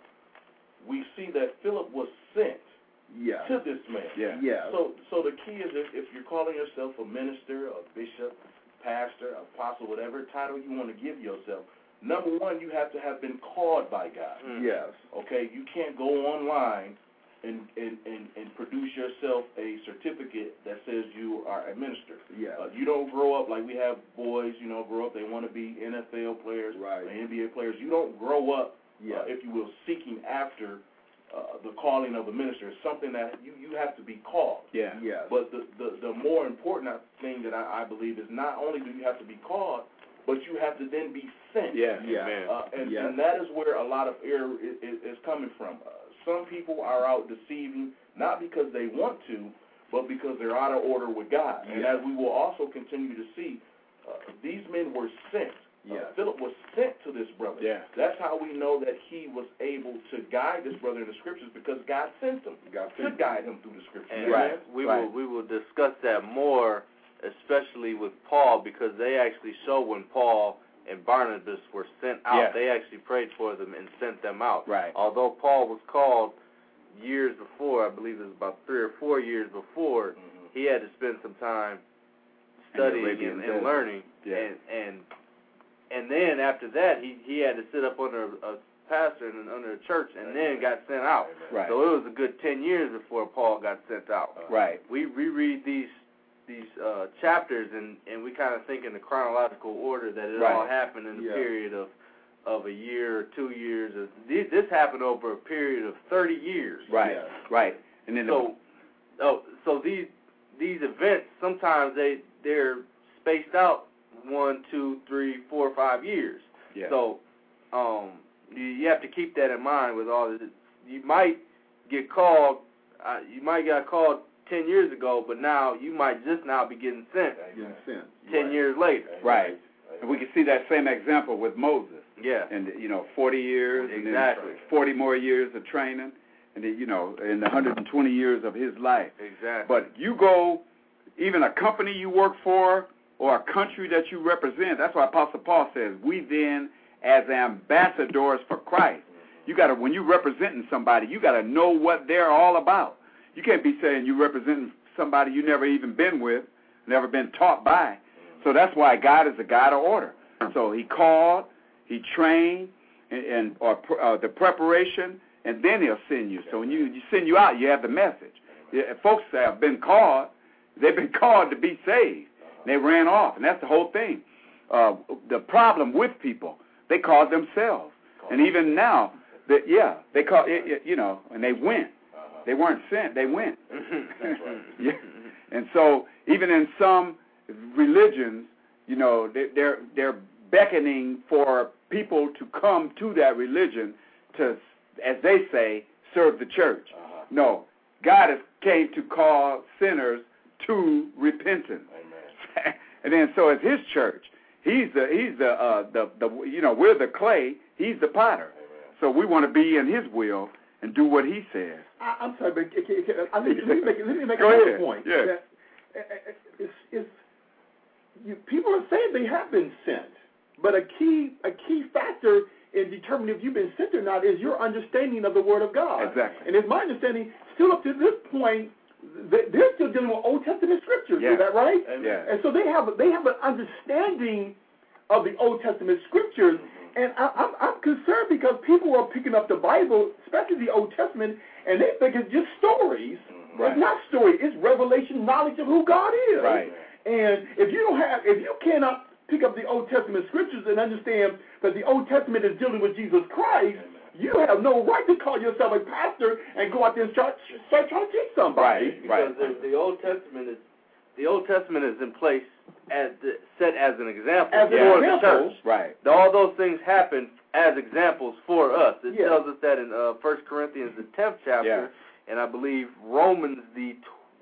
Speaker 4: we see that Philip was sent
Speaker 3: Yes.
Speaker 4: to this man.
Speaker 1: Yeah.
Speaker 3: Yes.
Speaker 4: So, so the key is if, if you're calling yourself a minister, a bishop, pastor, apostle, whatever title you want to give yourself, number one, you have to have been called by God.
Speaker 2: Mm.
Speaker 3: Yes.
Speaker 4: Okay, you can't go online and, and, and, and produce yourself a certificate that says you are a minister.
Speaker 3: Yes.
Speaker 4: Uh, you don't grow up like we have boys, you know, grow up, they want to be N F L players,
Speaker 3: Right.
Speaker 4: or N B A players. You don't grow up,
Speaker 3: Yes.
Speaker 4: uh, if you will, seeking after uh, the calling of a minister. It's something that you, you have to be called.
Speaker 1: Yeah.
Speaker 3: Yes.
Speaker 4: But the, the, the more important thing that I, I believe is not only do you have to be called, but you have to then be sent.
Speaker 1: Yeah.
Speaker 3: Yeah.
Speaker 2: Amen.
Speaker 4: Uh, and,
Speaker 3: Yes.
Speaker 4: and that is where a lot of error is, is, is coming from. Uh, some people are out deceiving, not because they want to, but because they're out of order with God. And
Speaker 3: Yeah.
Speaker 4: as we will also continue to see, uh, these men were sent. Uh,
Speaker 3: Yeah.
Speaker 4: Philip was sent to this brother.
Speaker 1: Yeah.
Speaker 4: That's how we know that he was able to guide this brother in the scriptures, because God sent him
Speaker 3: God
Speaker 4: to
Speaker 3: sent him.
Speaker 4: guide him through the scriptures.
Speaker 2: And
Speaker 1: Right.
Speaker 2: we
Speaker 1: right.
Speaker 2: will we will discuss that more, especially with Paul, because they actually show when Paul and Barnabas were sent out,
Speaker 1: Yeah.
Speaker 2: they actually prayed for them and sent them out.
Speaker 1: Right.
Speaker 2: Although Paul was called years before, I believe it was about three or four years before,
Speaker 4: Mhm.
Speaker 2: he had to spend some time
Speaker 1: In the
Speaker 2: studying
Speaker 1: Arabian
Speaker 2: and,
Speaker 1: desert.
Speaker 2: and learning,
Speaker 1: Yeah.
Speaker 2: and and and then after that, he he had to sit up under a, a pastor and under a church, and then got sent out.
Speaker 1: Right.
Speaker 2: So it was a good ten years before Paul got sent out.
Speaker 1: Right.
Speaker 2: We reread these these uh, chapters, and, and we kind of think in the chronological order that it all
Speaker 1: Right.
Speaker 2: happened in a
Speaker 3: Yeah.
Speaker 2: period of of a year or two years. Or, this, this happened over a period of thirty years.
Speaker 1: Right.
Speaker 3: Yeah.
Speaker 1: Right. And then
Speaker 2: So, oh, so these these events sometimes they they're spaced out one, two, three, four, five years.
Speaker 1: the, yeah.
Speaker 2: So, um, you, you have to keep that in mind with all this. You might get called. Uh, you might get called ten years ago, but now you might just now be getting sent
Speaker 3: Getting sent.
Speaker 2: ten
Speaker 3: Right.
Speaker 2: years later.
Speaker 1: Right. And we can see that same example with Moses.
Speaker 2: Yeah.
Speaker 1: And, you know, forty years.
Speaker 2: Exactly.
Speaker 1: And then forty more years of training. And then, you know, and one hundred twenty years of his life.
Speaker 2: Exactly.
Speaker 1: But you go, even a company you work for or a country that you represent, that's why Apostle Paul says, we then, as ambassadors for Christ, you got to, when you're representing somebody, you got to know what they're all about. You can't be saying you're representing somebody you never even been with, never been taught by. So that's why God is a God of order. So he called, he trained, and, and or uh, the preparation, and then he'll send you. So when you, you send you out, you have the message. Yeah, folks have been called, they've been called to be saved. They ran off, and that's the whole thing. Uh, the problem with people, they called themselves. And even now, that yeah, they call it, it, you know, and they went. They weren't sent, they went.
Speaker 4: That's right.
Speaker 1: Yeah. And so even in some religions, you know, they, they're they're beckoning for people to come to that religion to, as they say, serve the church.
Speaker 4: Uh-huh.
Speaker 1: No, God has came to call sinners to repentance.
Speaker 4: Amen.
Speaker 1: And then so it's his church. He's the he's the uh, the the you know, we're the clay. He's the potter.
Speaker 4: Amen.
Speaker 1: So we want to be in his will and do what he says.
Speaker 3: I, I'm sorry, but can, can, can, let, me, let me make let me make
Speaker 1: Go
Speaker 3: another
Speaker 1: ahead.
Speaker 3: point.
Speaker 1: Yeah.
Speaker 3: That, uh, uh, it's, it's, you, people are saying they have been sent, but a key a key factor in determining if you've been sent or not is your understanding of the Word of God.
Speaker 1: Exactly.
Speaker 3: And it's my understanding, still up to this point, that they're still dealing with Old Testament scriptures.
Speaker 1: Yeah.
Speaker 3: Is that right?
Speaker 4: Amen.
Speaker 1: Yeah.
Speaker 3: And so they have they have an understanding of the Old Testament scriptures. And I, I'm, I'm concerned because people are picking up the Bible, especially the Old Testament, and they think it's just stories.
Speaker 1: Right.
Speaker 3: It's not story. It's revelation, knowledge of who God is.
Speaker 1: Right.
Speaker 3: And if you don't have, if you cannot pick up the Old Testament scriptures and understand that the Old Testament is dealing with Jesus Christ, you have no right to call yourself a pastor and go out there and start, start trying to teach somebody.
Speaker 1: Right.
Speaker 2: Because the, the Old Testament is the Old Testament is in place as the, set as an example
Speaker 5: as
Speaker 2: for
Speaker 5: an
Speaker 2: the
Speaker 5: example.
Speaker 2: church.
Speaker 1: Right.
Speaker 2: All those things happen as examples for us. It
Speaker 5: Yeah.
Speaker 2: tells us that in uh, First Corinthians, the tenth chapter,
Speaker 1: Yeah.
Speaker 2: and I believe Romans, the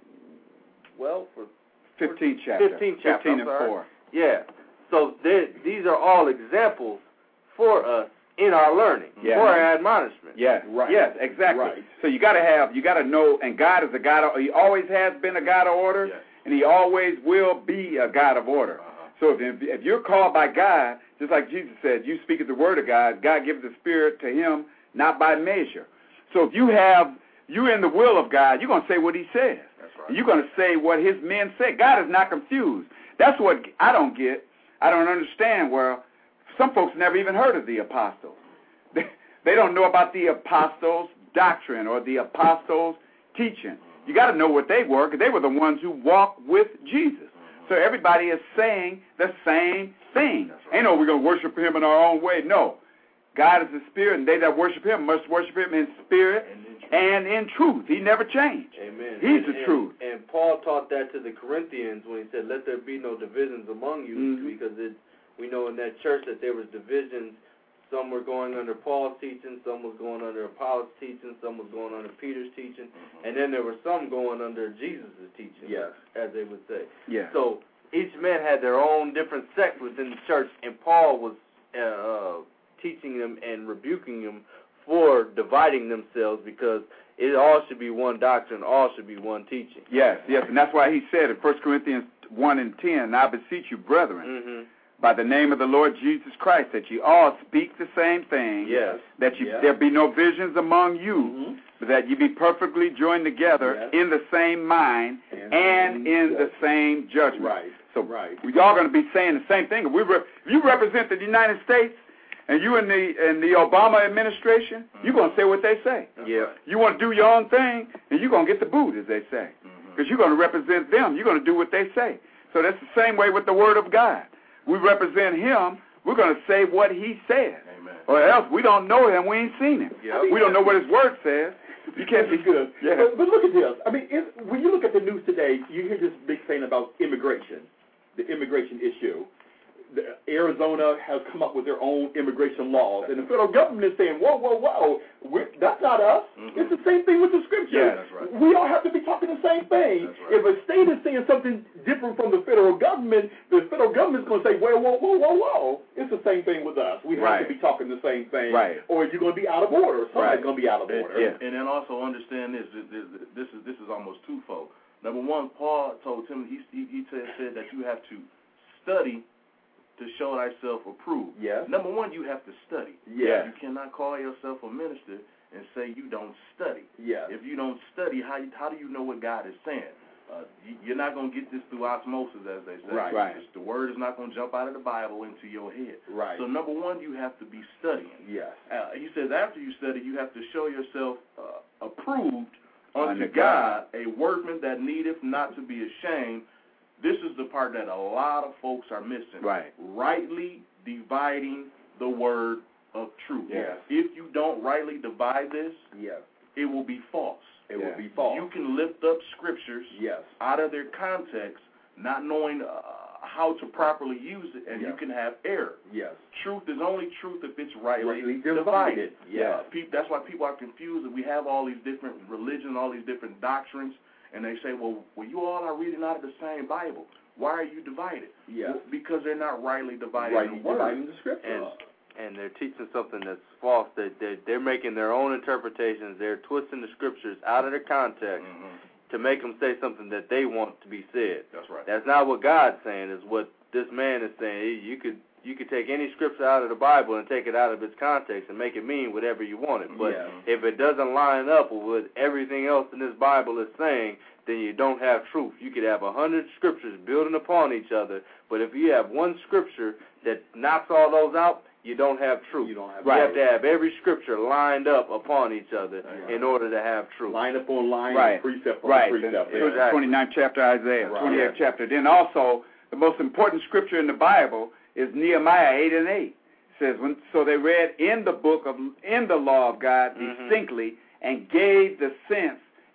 Speaker 2: twelfth or
Speaker 1: fifteenth chapter.
Speaker 2: fifteenth chapter.
Speaker 1: fifteen
Speaker 2: I'm
Speaker 1: and
Speaker 2: sorry.
Speaker 1: four.
Speaker 2: Yeah. So these are all examples for us in our learning,
Speaker 1: Yeah.
Speaker 2: for our admonishment.
Speaker 1: Yes,
Speaker 5: Right.
Speaker 1: yes, exactly.
Speaker 5: Right.
Speaker 1: So you got to have, you got to know, and God is a God of, he always has been a God of order,
Speaker 4: Yes.
Speaker 1: and he always will be a God of order.
Speaker 4: Uh-huh.
Speaker 1: So if, if you're called by God, just like Jesus said, you speak the word of God, God gives the Spirit to him, not by measure. So if you have, you're in the will of God, you're going to say what he says.
Speaker 4: That's right.
Speaker 1: You're going to say what his men say. God is not confused. That's what I don't get. I don't understand where some folks never even heard of the apostles. They, they don't know about the apostles' doctrine or the apostles' teaching. You got to know what they were, because they were the ones who walked with Jesus. So everybody is saying the same thing.
Speaker 4: Right.
Speaker 1: Ain't no, we're going to worship him in our own way. No. God is the Spirit, and they that worship him must worship him in spirit
Speaker 4: And in truth.
Speaker 1: and in truth. He never changed.
Speaker 2: Amen.
Speaker 1: He's
Speaker 2: and,
Speaker 1: the
Speaker 2: and,
Speaker 1: truth.
Speaker 2: And Paul taught that to the Corinthians when he said, let there be no divisions among you,
Speaker 1: Mhm.
Speaker 2: because it, we know in that church that there was divisions. Some were going under Paul's teaching, some was going under Apollos' teaching, some was going under Peter's teaching,
Speaker 4: Mhm.
Speaker 2: and then there were some going under Jesus' teaching,
Speaker 5: Yes.
Speaker 2: as they would say.
Speaker 1: Yeah.
Speaker 2: So each man had their own different sect within the church, and Paul was uh, uh, teaching them and rebuking them for dividing themselves, because it all should be one doctrine, all should be one teaching.
Speaker 1: Yes, yes, and that's why he said in First Corinthians one and ten, I beseech you, brethren,
Speaker 2: Mm-hmm.
Speaker 1: by the name of the Lord Jesus Christ, that ye all speak the same thing,
Speaker 2: Yes.
Speaker 1: that you,
Speaker 5: Yeah.
Speaker 1: there be no visions among you,
Speaker 5: Mhm.
Speaker 1: but that ye be perfectly joined together
Speaker 5: Yes.
Speaker 1: in the same mind
Speaker 5: And
Speaker 1: and
Speaker 5: same
Speaker 1: in the
Speaker 5: judgment.
Speaker 1: same judgment.
Speaker 5: Right.
Speaker 1: So
Speaker 5: Right.
Speaker 1: we all going to be saying the same thing. If, we re- if you represent the United States and you in the in the Obama administration, you're going to say what they say.
Speaker 4: That's
Speaker 2: Yeah.
Speaker 4: right.
Speaker 1: You want to do your own thing, and you're going to get the boot, as they say,
Speaker 4: Mhm.
Speaker 1: because you're going to represent them. You're going to do what they say. So that's the same way with the Word of God. We represent him. We're going to say what he says.
Speaker 4: Amen.
Speaker 1: Or else we don't know him. We ain't seen him.
Speaker 2: Yep.
Speaker 1: We don't know what his Word says. You can't be
Speaker 5: This is good.
Speaker 1: Yeah.
Speaker 5: But, but look at this. I mean, it, when you look at the news today, you hear this big thing about immigration, the immigration issue. The, Arizona has come up with their own immigration laws, and the federal government is saying, whoa, whoa, whoa, we're, that's not us.
Speaker 4: Mhm.
Speaker 5: It's the same thing with the scripture.
Speaker 1: Yeah,
Speaker 4: that's right.
Speaker 5: We all have to be talking the same thing.
Speaker 4: That's right.
Speaker 5: If a state is saying something different from the federal government, the federal government is going to say, whoa, whoa, whoa, whoa, whoa. It's the same thing with us. We have
Speaker 1: Right.
Speaker 5: to be talking the same thing,
Speaker 1: Right.
Speaker 5: or you're going to be out of order. Somebody's
Speaker 1: Right.
Speaker 5: going to be out of
Speaker 4: And,
Speaker 5: order.
Speaker 1: Yeah.
Speaker 4: and then also understand this, this, this, this is this is almost twofold. Number one, Paul told Timothy, he, he, he said, said that you have to study to show thyself approved.
Speaker 5: Yes.
Speaker 4: Number one, you have to study.
Speaker 5: Yes.
Speaker 4: You cannot call yourself a minister and say you don't study.
Speaker 5: Yes.
Speaker 4: If you don't study, how you, how do you know what God is saying? Uh, you, you're not going to get this through osmosis, as they say.
Speaker 5: Right.
Speaker 1: Right.
Speaker 4: It's- the word is not going to jump out of the Bible into your head.
Speaker 5: Right.
Speaker 4: So number one, you have to be studying.
Speaker 5: Yes.
Speaker 4: Uh, he says after you study, you have to show yourself uh, approved unto
Speaker 1: Unto
Speaker 4: God, a workman that needeth not to be ashamed. This is the part that a lot of folks are missing.
Speaker 1: Right.
Speaker 4: Rightly dividing the word of truth.
Speaker 1: Yes.
Speaker 4: If you don't rightly divide this,
Speaker 5: Yes.
Speaker 4: it will be false.
Speaker 5: It
Speaker 1: Yeah.
Speaker 5: will be false.
Speaker 4: You can lift up scriptures
Speaker 5: Yes.
Speaker 4: out of their context, not knowing uh, how to properly use it, and
Speaker 5: Yeah.
Speaker 4: you can have error.
Speaker 5: Yes.
Speaker 4: Truth is only truth if it's rightly
Speaker 5: Rightly
Speaker 4: divided.
Speaker 5: divided. Yes.
Speaker 4: Uh, peop that's why people are confused, and we have all these different religions, all these different doctrines, and they say, well, well, you all are reading out of the same Bible. Why are you divided?
Speaker 5: Yes.
Speaker 4: Well, because they're not rightly dividing
Speaker 5: Rightly
Speaker 4: the word.
Speaker 5: dividing the scripture.
Speaker 2: And and they're teaching something that's false. They they they're making their own interpretations. They're twisting the scriptures out of their context
Speaker 4: Mhm.
Speaker 2: to make them say something that they want to be said.
Speaker 4: That's right.
Speaker 2: That's not what God's saying. Is what this man is saying. You could you could take any scripture out of the Bible and take it out of its context and make it mean whatever you want it. But
Speaker 5: Yeah.
Speaker 2: if it doesn't line up with what everything else in this Bible is saying, then you don't have truth. You could have a hundred scriptures building upon each other, but if you have one scripture that knocks all those out, you don't have truth.
Speaker 5: You don't have
Speaker 2: You have
Speaker 5: truth.
Speaker 2: to have every scripture lined up upon each other
Speaker 5: Right.
Speaker 2: in order to have truth.
Speaker 5: Line upon line,
Speaker 1: Right.
Speaker 5: precept upon
Speaker 1: Right.
Speaker 5: precept.
Speaker 1: It was
Speaker 2: Exactly.
Speaker 1: twenty-ninth chapter Isaiah,
Speaker 5: Right.
Speaker 1: twentieth chapter. Then also, the most important scripture in the Bible is Nehemiah eight and eight. It says, when, so they read in the book of, in the law of God
Speaker 2: Mhm.
Speaker 1: distinctly and gave the sense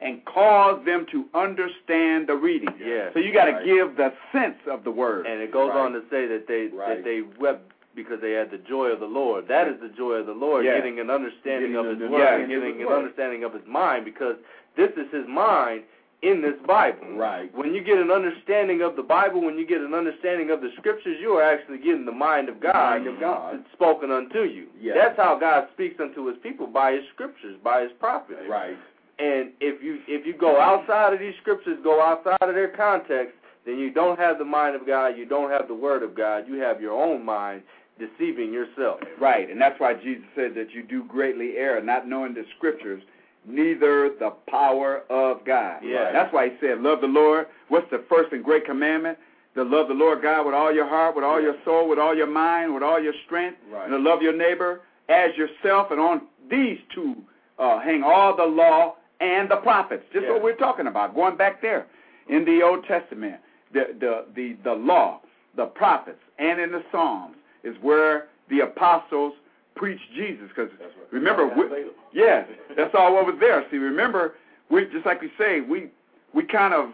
Speaker 1: and cause them to understand the reading.
Speaker 2: Yeah.
Speaker 1: So you got to
Speaker 3: Right.
Speaker 1: give the sense of the word.
Speaker 2: And it goes
Speaker 3: Right.
Speaker 2: on to say that they
Speaker 3: Right.
Speaker 2: that they wept because they had the joy of the Lord. That is the joy of the Lord,
Speaker 1: Yeah.
Speaker 2: getting an understanding
Speaker 3: Getting
Speaker 2: of
Speaker 3: an
Speaker 2: His word,
Speaker 1: understanding
Speaker 2: getting
Speaker 3: of His
Speaker 2: an
Speaker 3: word.
Speaker 2: understanding of His mind, because this is His mind in this Bible.
Speaker 3: Right.
Speaker 2: When you get an understanding of the Bible, when you get an understanding of the Scriptures, you are actually getting the mind of God,
Speaker 3: Mind of God.
Speaker 2: spoken unto you.
Speaker 3: Yes.
Speaker 2: That's how God speaks unto His people, by His Scriptures, by His prophets.
Speaker 3: Right.
Speaker 2: And if you if you go outside of these Scriptures, go outside of their context, then you don't have the mind of God, you don't have the Word of God, you have your own mind deceiving yourself.
Speaker 1: Right, and that's why Jesus said that you do greatly err, not knowing the Scriptures, neither the power of God.
Speaker 2: Yeah.
Speaker 1: That's why he said, love the Lord. What's the first and great commandment? To love the Lord God with all your heart, with all your soul, with all your mind, with all your strength,
Speaker 3: Right.
Speaker 1: and to love your neighbor as yourself. And on these two uh, hang all the law and the prophets. Just
Speaker 2: Yeah.
Speaker 1: what we're talking about, going back there in the Old Testament. The, the, the, the law, the prophets, and in the Psalms is where the apostles preach Jesus, because remember, we, yeah, that's all over there. See, remember, we just like we say, we we kind of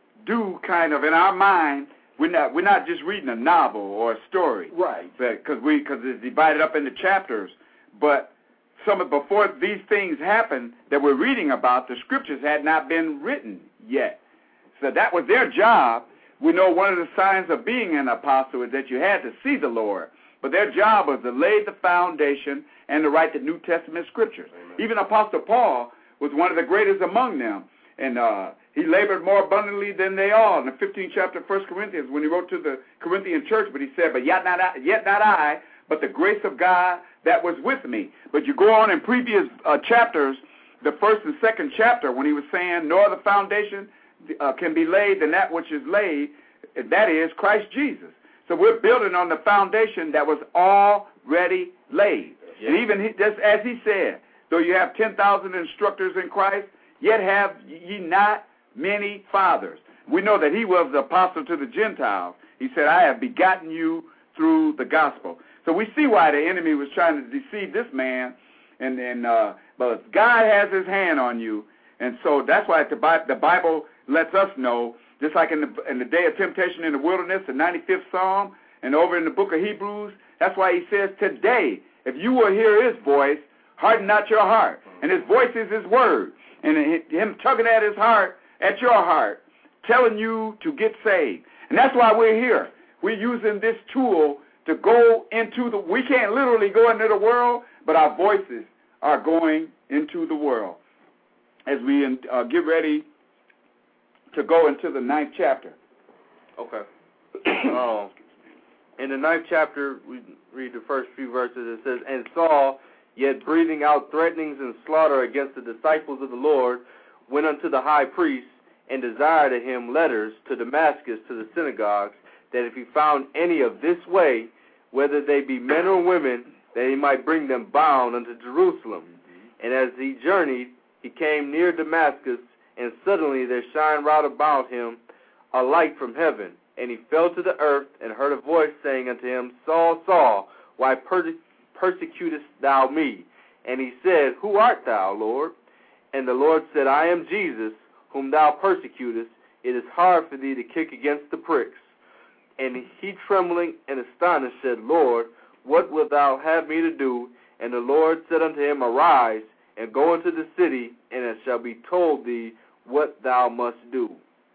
Speaker 1: do kind of in our mind. We're not we're not just reading a novel or a story,
Speaker 3: Right.
Speaker 1: Because we because it's divided up into chapters. But some of before these things happen that we're reading about, the Scriptures had not been written yet. So that was their job. We know one of the signs of being an apostle is that you had to see the Lord. But their job was to lay the foundation and to write the New Testament Scriptures. Amen. Even Apostle Paul was one of the greatest among them. And uh, he labored more abundantly than they all in the fifteenth chapter of First Corinthians when he wrote to the Corinthian church. But he said, but yet not, I, yet not I, but the grace of God that was with me. But you go on in previous uh, chapters, the first and second chapter, when he was saying, no other foundation uh, can be laid than that which is laid, that is Christ Jesus. So we're building on the foundation that was already laid. Yeah. And even he, just as he said, though you have ten thousand instructors in Christ, yet have ye not many fathers. We know that he was the apostle to the Gentiles. He said, I have begotten you through the gospel. So we see why the enemy was trying to deceive this man. And, and uh, but God has his hand on you. And so that's why the Bible, the Bible lets us know, just like in the, in the day of temptation in the wilderness, the ninety-fifth Psalm, and over in the book of Hebrews, that's why he says, today, if you will hear his voice, harden not your heart. And his voice is his word. And him tugging at his heart, at your heart, telling you to get saved. And that's why we're here. We're using this tool to go into the, we can't literally go into the world, but our voices are going into the world. As we uh, get ready to go into the ninth chapter.
Speaker 2: Okay. um, in the ninth chapter, we read the first few verses. It says, and Saul, yet breathing out threatenings and slaughter against the disciples of the Lord, went unto the high priest and desired of him letters to Damascus to the synagogues, that if he found any of this way, whether they be men or women, that he might bring them bound unto Jerusalem. And as he journeyed, he came near Damascus, and suddenly there shined round about him a light from heaven. And he fell to the earth, and heard a voice saying unto him, Saul, Saul, why perse- persecutest thou me? And he said, Who art thou, Lord? And the Lord said, I am Jesus, whom thou persecutest. It is hard for thee to kick against the pricks. And he, trembling and astonished, said, Lord, what wilt thou have me to do? And the Lord said unto him, Arise, and go into the city, and it shall be told thee what thou must do.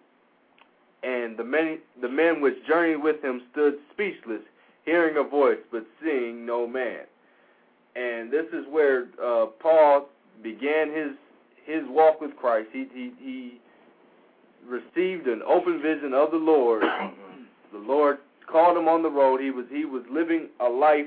Speaker 2: And the men, the men which journeyed with him stood speechless, hearing a voice, but seeing no man. And this is where uh, Paul began his his walk with Christ. He, he he received an open vision of the Lord. The Lord called him on the road. He was he was living a life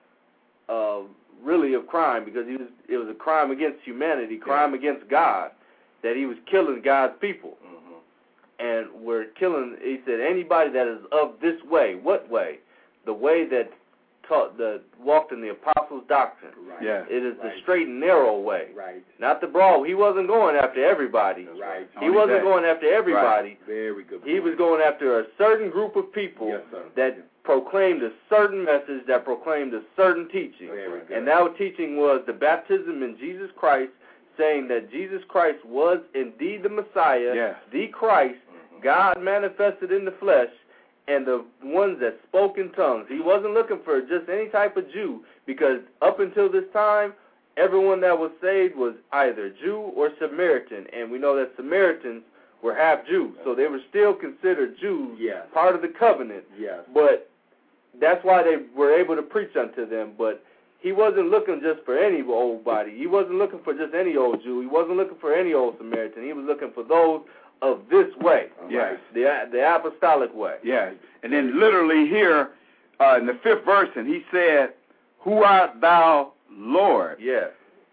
Speaker 2: of really of crime, because he was it was a crime against humanity, crime yeah. against God, that he was killing God's people. Mm-hmm. And we're killing, he said, anybody that is of this way. What way? The way that taught, that walked in the apostles' doctrine.
Speaker 3: Right.
Speaker 1: Yeah.
Speaker 2: It is
Speaker 3: right.
Speaker 2: the straight and narrow way.
Speaker 3: Right.
Speaker 2: Not the broad. He wasn't going after everybody.
Speaker 3: Right.
Speaker 2: He Only wasn't that. going after everybody.
Speaker 3: Right. Very good point.
Speaker 2: He was going after a certain group of people
Speaker 3: yes, sir.
Speaker 2: that yeah. proclaimed a certain message, that proclaimed a certain teaching.
Speaker 3: Very good.
Speaker 2: And that teaching was the baptism in Jesus Christ saying that Jesus Christ was indeed the Messiah,
Speaker 1: yes.
Speaker 2: the Christ, God manifested in the flesh, and the ones that spoke in tongues. He wasn't looking for just any type of Jew, because up until this time, everyone that was saved was either Jew or Samaritan, and we know that Samaritans were half Jews, so they were still considered Jews,
Speaker 5: yes.
Speaker 2: part of the covenant.
Speaker 5: Yes.
Speaker 2: But that's why they were able to preach unto them. But he wasn't looking just for any old body. He wasn't looking for just any old Jew. He wasn't looking for any old Samaritan. He was looking for those of this way,
Speaker 1: yes.
Speaker 2: the the apostolic way.
Speaker 1: Yes. And then literally here uh, in the fifth verse, and he said, "Who art thou, Lord?"
Speaker 2: Yes.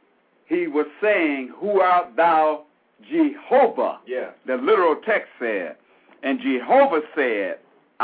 Speaker 1: He was saying, "Who art thou, Jehovah?"
Speaker 2: Yeah.
Speaker 1: The literal text said. And Jehovah said,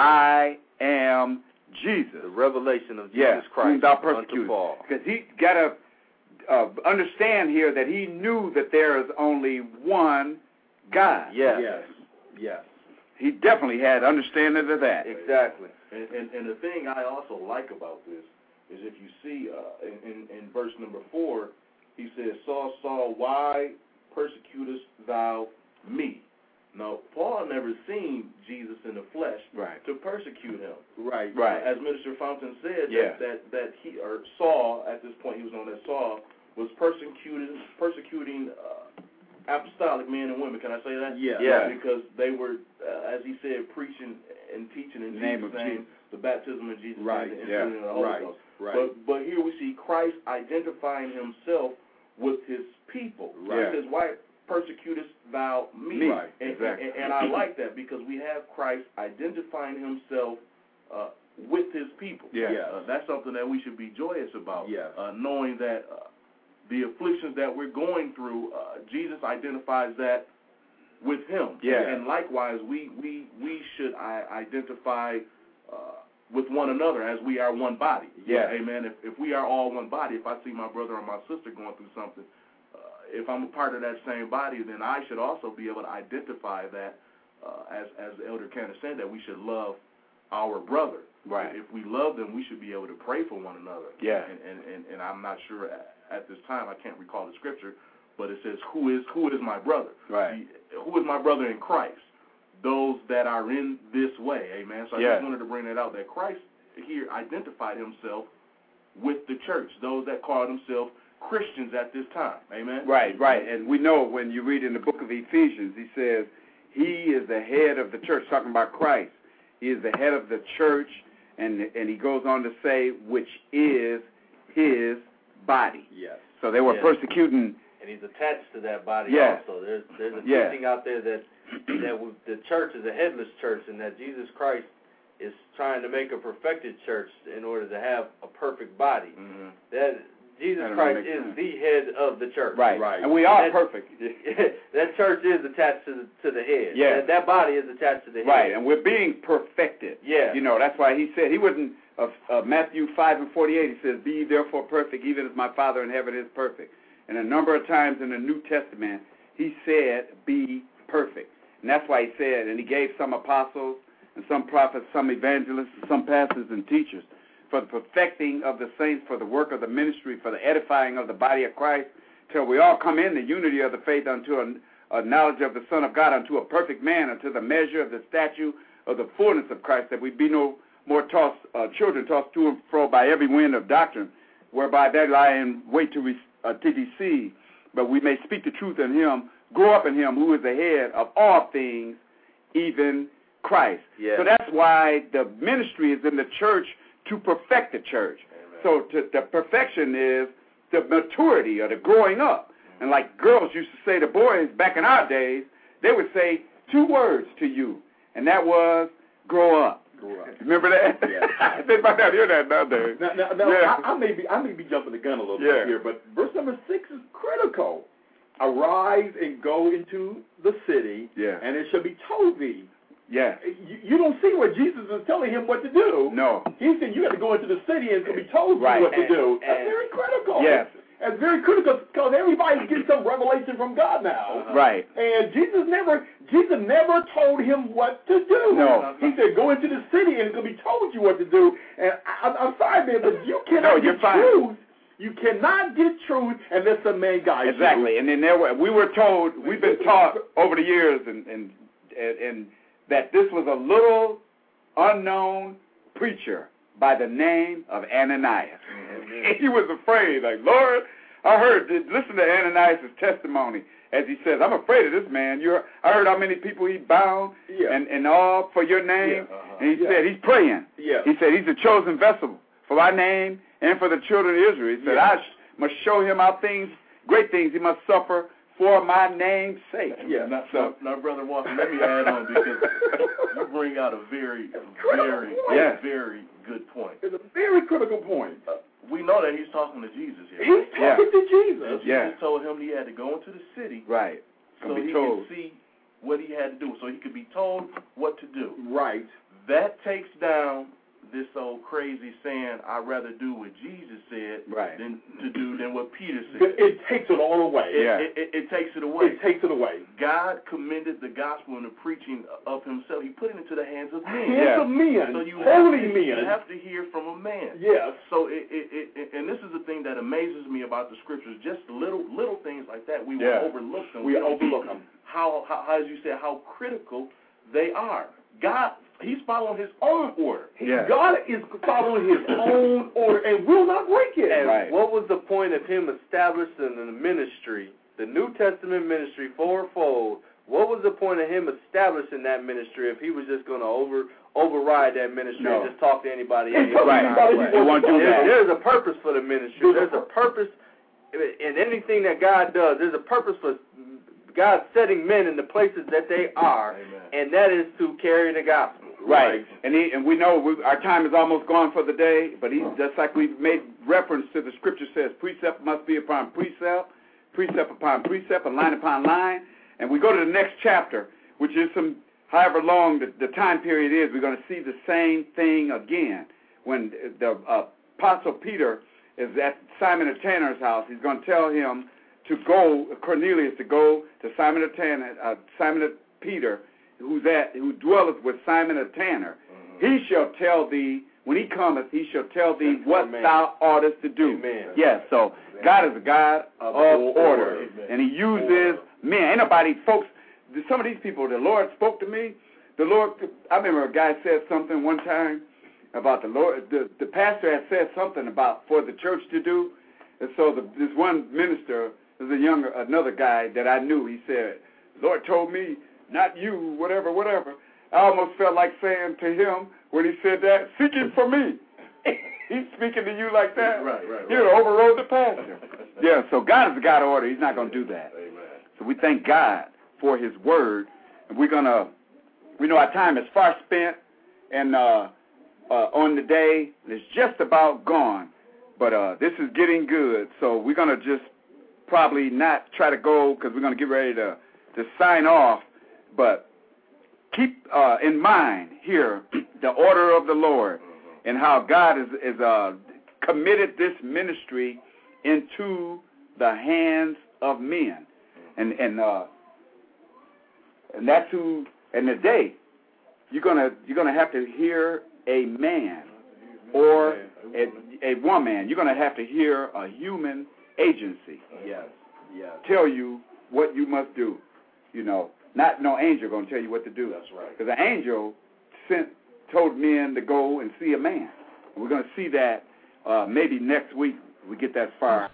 Speaker 1: "I am Jesus."
Speaker 2: The revelation of Jesus
Speaker 1: yes,
Speaker 2: Christ
Speaker 1: whom thou
Speaker 2: unto
Speaker 1: persecutest.
Speaker 2: Paul.
Speaker 1: Because he got to uh, understand here that he knew that there is only one God.
Speaker 2: Yes.
Speaker 5: Yes. Yes.
Speaker 1: He definitely had understanding of that.
Speaker 2: Exactly.
Speaker 4: And, and, and the thing I also like about this is if you see uh, in, in, in verse number four, he says, "Saul, Saul, why persecutest thou me?" Now, Paul never seen Jesus in the flesh
Speaker 1: Right.
Speaker 4: to persecute him.
Speaker 5: Right.
Speaker 1: Right.
Speaker 4: As Minister Fountain said,
Speaker 1: Yeah.
Speaker 4: that, that, that he, or Saul, at this point he was known as Saul, was persecuting, persecuting uh, apostolic men and women. Can I say that?
Speaker 5: Yeah.
Speaker 2: Yeah.
Speaker 4: Because they were, uh, as he said, preaching and teaching in
Speaker 1: The name
Speaker 4: Jesus'
Speaker 1: of
Speaker 4: name,
Speaker 1: Jesus.
Speaker 4: the baptism of Jesus'
Speaker 5: Right.
Speaker 4: name, the
Speaker 1: Yeah.
Speaker 4: infilling of the Holy
Speaker 5: Right.
Speaker 4: Ghost.
Speaker 5: Right.
Speaker 4: But, but here we see Christ identifying himself with his people.
Speaker 1: Right.
Speaker 4: He says, "Why persecutest thou me?"
Speaker 1: Me. Right.
Speaker 4: And,
Speaker 1: Exactly.
Speaker 4: and, and I like that because we have Christ identifying himself uh, with his people.
Speaker 1: Yeah.
Speaker 5: Yes.
Speaker 4: Uh, that's something that we should be joyous about,
Speaker 5: Yes.
Speaker 4: uh, knowing that uh, the afflictions that we're going through, uh, Jesus identifies that with him.
Speaker 1: Yeah.
Speaker 4: And likewise, we, we, we should I, identify uh, with one another as we are one body.
Speaker 1: Yeah.
Speaker 4: Amen. If, if we are all one body, if I see my brother or my sister going through something, uh, if I'm a part of that same body, then I should also be able to identify that, uh, as, as the Elder Candace said, that we should love our brother.
Speaker 1: Right.
Speaker 4: If we love them, we should be able to pray for one another.
Speaker 1: Yeah.
Speaker 4: And, and, and, and I'm not sure at, at this time, I can't recall the scripture, but it says, who is who is my brother?
Speaker 1: Right.
Speaker 4: The, who is my brother in Christ? Those that are in this way, amen. So I
Speaker 1: Yeah.
Speaker 4: just wanted to bring that out, that Christ here identified himself with the church, those that call themselves Christians at this time, amen.
Speaker 1: Right, right. And we know when you read in the book of Ephesians, he says he is the head of the church, talking about Christ. He is the head of the church, and and he goes on to say, which is his body.
Speaker 5: Yes.
Speaker 1: So they were
Speaker 2: Yes.
Speaker 1: persecuting.
Speaker 2: And he's attached to that body
Speaker 1: Yeah.
Speaker 2: also. There's there's a
Speaker 1: Yeah.
Speaker 2: teaching out there that that we, the church is a headless church, and that Jesus Christ is trying to make a perfected church in order to have a perfect body.
Speaker 4: Mm-hmm.
Speaker 2: That Jesus
Speaker 1: That don't
Speaker 2: Christ
Speaker 1: make
Speaker 2: is
Speaker 1: sense.
Speaker 2: the head of the church.
Speaker 1: Right,
Speaker 5: Right.
Speaker 1: And we are
Speaker 2: That-
Speaker 1: perfect.
Speaker 2: That church is attached to the to the head.
Speaker 1: Yeah.
Speaker 2: That, that body is attached to the head.
Speaker 1: Right, and we're being perfected.
Speaker 2: Yeah.
Speaker 1: You know, that's why he said, he wouldn't, uh, uh, Matthew five and forty-eight, he says, "Be ye therefore perfect, even as my Father in heaven is perfect." And a number of times in the New Testament, he said, "Be perfect." And that's why he said, and he gave some apostles and some prophets, some evangelists, and some pastors and teachers for the perfecting of the saints, for the work of the ministry, for the edifying of the body of Christ, till we all come in the unity of the faith unto a, a knowledge of the Son of God, unto a perfect man, unto the measure of the stature of the fullness of Christ, that we be no more tossed, uh, children tossed to and fro by every wind of doctrine, whereby they lie in wait to, re- uh, to deceive, but we may speak the truth in him, grow up in him, who is the head of all things, even Christ.
Speaker 2: Yeah.
Speaker 1: So that's why the ministry is in the church to perfect the church.
Speaker 2: Amen.
Speaker 1: So to, the perfection is the maturity or the growing up. And like girls used to say to boys back in our days, they would say two words to you, and that was grow up.
Speaker 5: Grow up.
Speaker 1: Remember that?
Speaker 5: Yeah.
Speaker 1: They might not hear that nowadays.
Speaker 5: Now, now, now
Speaker 1: Yeah.
Speaker 5: I, I may be I may be jumping the gun a little
Speaker 1: Yeah.
Speaker 5: bit here, but verse number six is critical. Arise and go into the city,
Speaker 1: Yeah.
Speaker 5: and it shall be told thee.
Speaker 1: Yeah.
Speaker 5: You, you don't see what Jesus is telling him what to do.
Speaker 1: No.
Speaker 5: He said you got to go into the city and it's going to be told
Speaker 1: Right.
Speaker 5: you what to
Speaker 2: And-
Speaker 5: do. That's
Speaker 2: and-
Speaker 5: very critical.
Speaker 1: Yes.
Speaker 5: That's very critical because everybody's getting some revelation from God now.
Speaker 2: Uh-huh.
Speaker 1: Right.
Speaker 5: And Jesus never, Jesus never told him what to do.
Speaker 1: No.
Speaker 5: He said, "Go into the city, and it's gonna be told you what to do." And I, I'm sorry, man, but you
Speaker 1: No,
Speaker 5: cannot
Speaker 1: you're
Speaker 5: get
Speaker 1: fine.
Speaker 5: truth You cannot get truth unless a man guides
Speaker 1: exactly.
Speaker 5: you.
Speaker 1: And then there were, we were told, we've been taught over the years, and and and, and that this was a little unknown preacher by the name of Ananias. And he was afraid, like, Lord, I heard, listen to Ananias' testimony as he says, I'm afraid of this man. You're, I heard how many people he bound
Speaker 5: yeah.
Speaker 1: and, and all for your name.
Speaker 5: Yeah. Uh-huh.
Speaker 1: And he
Speaker 5: yeah.
Speaker 1: said, he's praying.
Speaker 5: Yeah.
Speaker 1: He said, he's a chosen vessel for my name and for the children of Israel. He said,
Speaker 5: yeah.
Speaker 1: I sh- must show him how things, great things he must suffer for my name's sake.
Speaker 4: Yeah. Now, so, now, now Brother Walker, let me add on because you bring out a very, very,
Speaker 1: yes.
Speaker 4: very good point.
Speaker 5: It's a very critical point.
Speaker 4: Uh, we know that he's talking to Jesus here.
Speaker 5: He's talking
Speaker 1: yeah.
Speaker 5: to Jesus.
Speaker 4: And Jesus
Speaker 1: yeah.
Speaker 4: told him he had to go into the city
Speaker 1: right.
Speaker 4: so he
Speaker 1: told.
Speaker 4: could see what he had to do, so he could be told what to do.
Speaker 5: Right.
Speaker 4: That takes down this old crazy saying, I'd rather do what Jesus said
Speaker 1: right.
Speaker 4: than to do than what Peter said.
Speaker 5: But it takes it all away.
Speaker 4: It,
Speaker 1: yeah.
Speaker 4: it, it, it takes it away.
Speaker 5: It takes it away.
Speaker 4: God commended the gospel and the preaching of himself. He put it into the hands of men.
Speaker 5: Hands
Speaker 1: yeah.
Speaker 5: of men.
Speaker 4: So you
Speaker 5: holy
Speaker 4: have to,
Speaker 5: men.
Speaker 4: You have to hear from a man.
Speaker 5: Yes.
Speaker 4: So it, it, it, it, and this is the thing that amazes me about the scriptures. Just little little things like that, we
Speaker 1: yeah.
Speaker 4: will overlook them.
Speaker 5: We
Speaker 4: we
Speaker 5: overlook them.
Speaker 4: How, how, how, as you said, how critical they are. God, he's following his own order.
Speaker 1: Yeah.
Speaker 5: God is following his own order and will not break it.
Speaker 2: And
Speaker 1: right.
Speaker 2: what was the point of him establishing the ministry, the New Testament ministry, fourfold? What was the point of him establishing that ministry if he was just going to over override that ministry
Speaker 1: no.
Speaker 2: and just talk to anybody?
Speaker 5: Right.
Speaker 1: Right.
Speaker 5: Right.
Speaker 1: He won't do that.
Speaker 2: There's, there's a purpose for the ministry. There's a purpose in anything that God does. There's a purpose for God setting men in the places that they are,
Speaker 4: Amen.
Speaker 2: and that is to carry the gospel.
Speaker 1: Right.
Speaker 5: Right.
Speaker 1: And he, and we know we, our time is almost gone for the day, but he, just like we made reference to the scripture says, precept must be upon precept, precept upon precept, and line upon line. And we go to the next chapter, which is some, however long the, the time period is, we're going to see the same thing again. When the uh, Apostle Peter is at Simon the Tanner's house, he's going to tell him to go, Cornelius, to go to Simon the Tanner, uh, Simon the Peter, who's at, who dwelleth with Simon the Tanner. Mm-hmm. He shall tell thee, when he cometh, he shall tell thee what
Speaker 2: Amen.
Speaker 1: thou oughtest to do.
Speaker 2: Amen.
Speaker 1: Yes, so
Speaker 2: Amen.
Speaker 1: God is a God of,
Speaker 5: Of
Speaker 1: order,
Speaker 5: order.
Speaker 1: and he uses men. Ain't nobody, folks, some of these people, the Lord spoke to me. The Lord, I remember a guy said something one time about the Lord, the, the pastor had said something about for the church to do, and so the, this one minister, there's a younger, another guy that I knew, he said, the Lord told me, not you, whatever, whatever. I almost felt like saying to him when he said that, seek him for me. He's speaking to you like that.
Speaker 4: Right, right,
Speaker 1: You
Speaker 4: right.
Speaker 1: overrode the pastor. Yeah, so God is a God of order. He's not going to do that.
Speaker 4: Amen.
Speaker 1: So we thank God for his word. And we're going to, we know our time is far spent and uh, uh, on the day. It's just about gone. But uh, this is getting good. So we're going to just probably not try to go because we're going to get ready to, to sign off. But keep uh, in mind here the order of the Lord and how God is, is uh, committed this ministry into the hands of men. And and uh, and that's who, and today, you're gonna you're gonna have to hear a man or a, a woman. You're gonna have to hear a human agency.
Speaker 5: Yes. Yes.
Speaker 1: Tell you what you must do. You know, not no angel gonna tell you what to do.
Speaker 5: That's right.
Speaker 1: Because an angel sent told men to go and see a man. And we're gonna see that uh, maybe next week. We get that far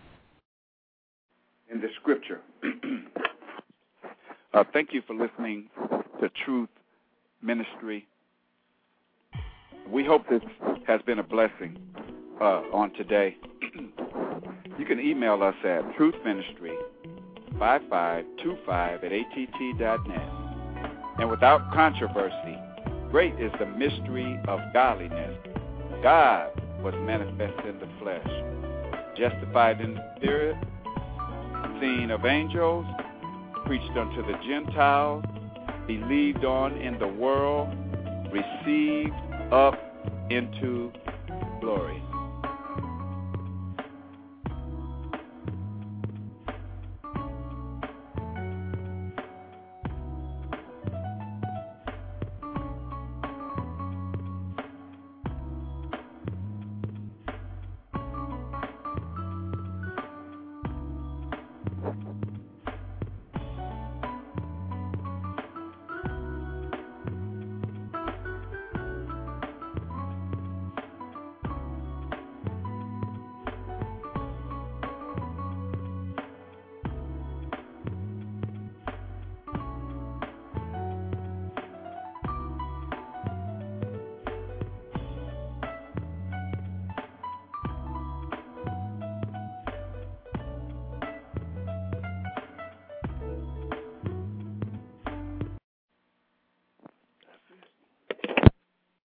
Speaker 1: in the scripture. uh, thank you for listening to Truth Ministry. We hope this has been a blessing uh, on today. You can email us at truthministry five five two five at A T T dot net. And without controversy, great is the mystery of godliness. God was manifested in the flesh, justified in the spirit, seen of angels, preached unto the Gentiles, believed on in the world, received up into glory.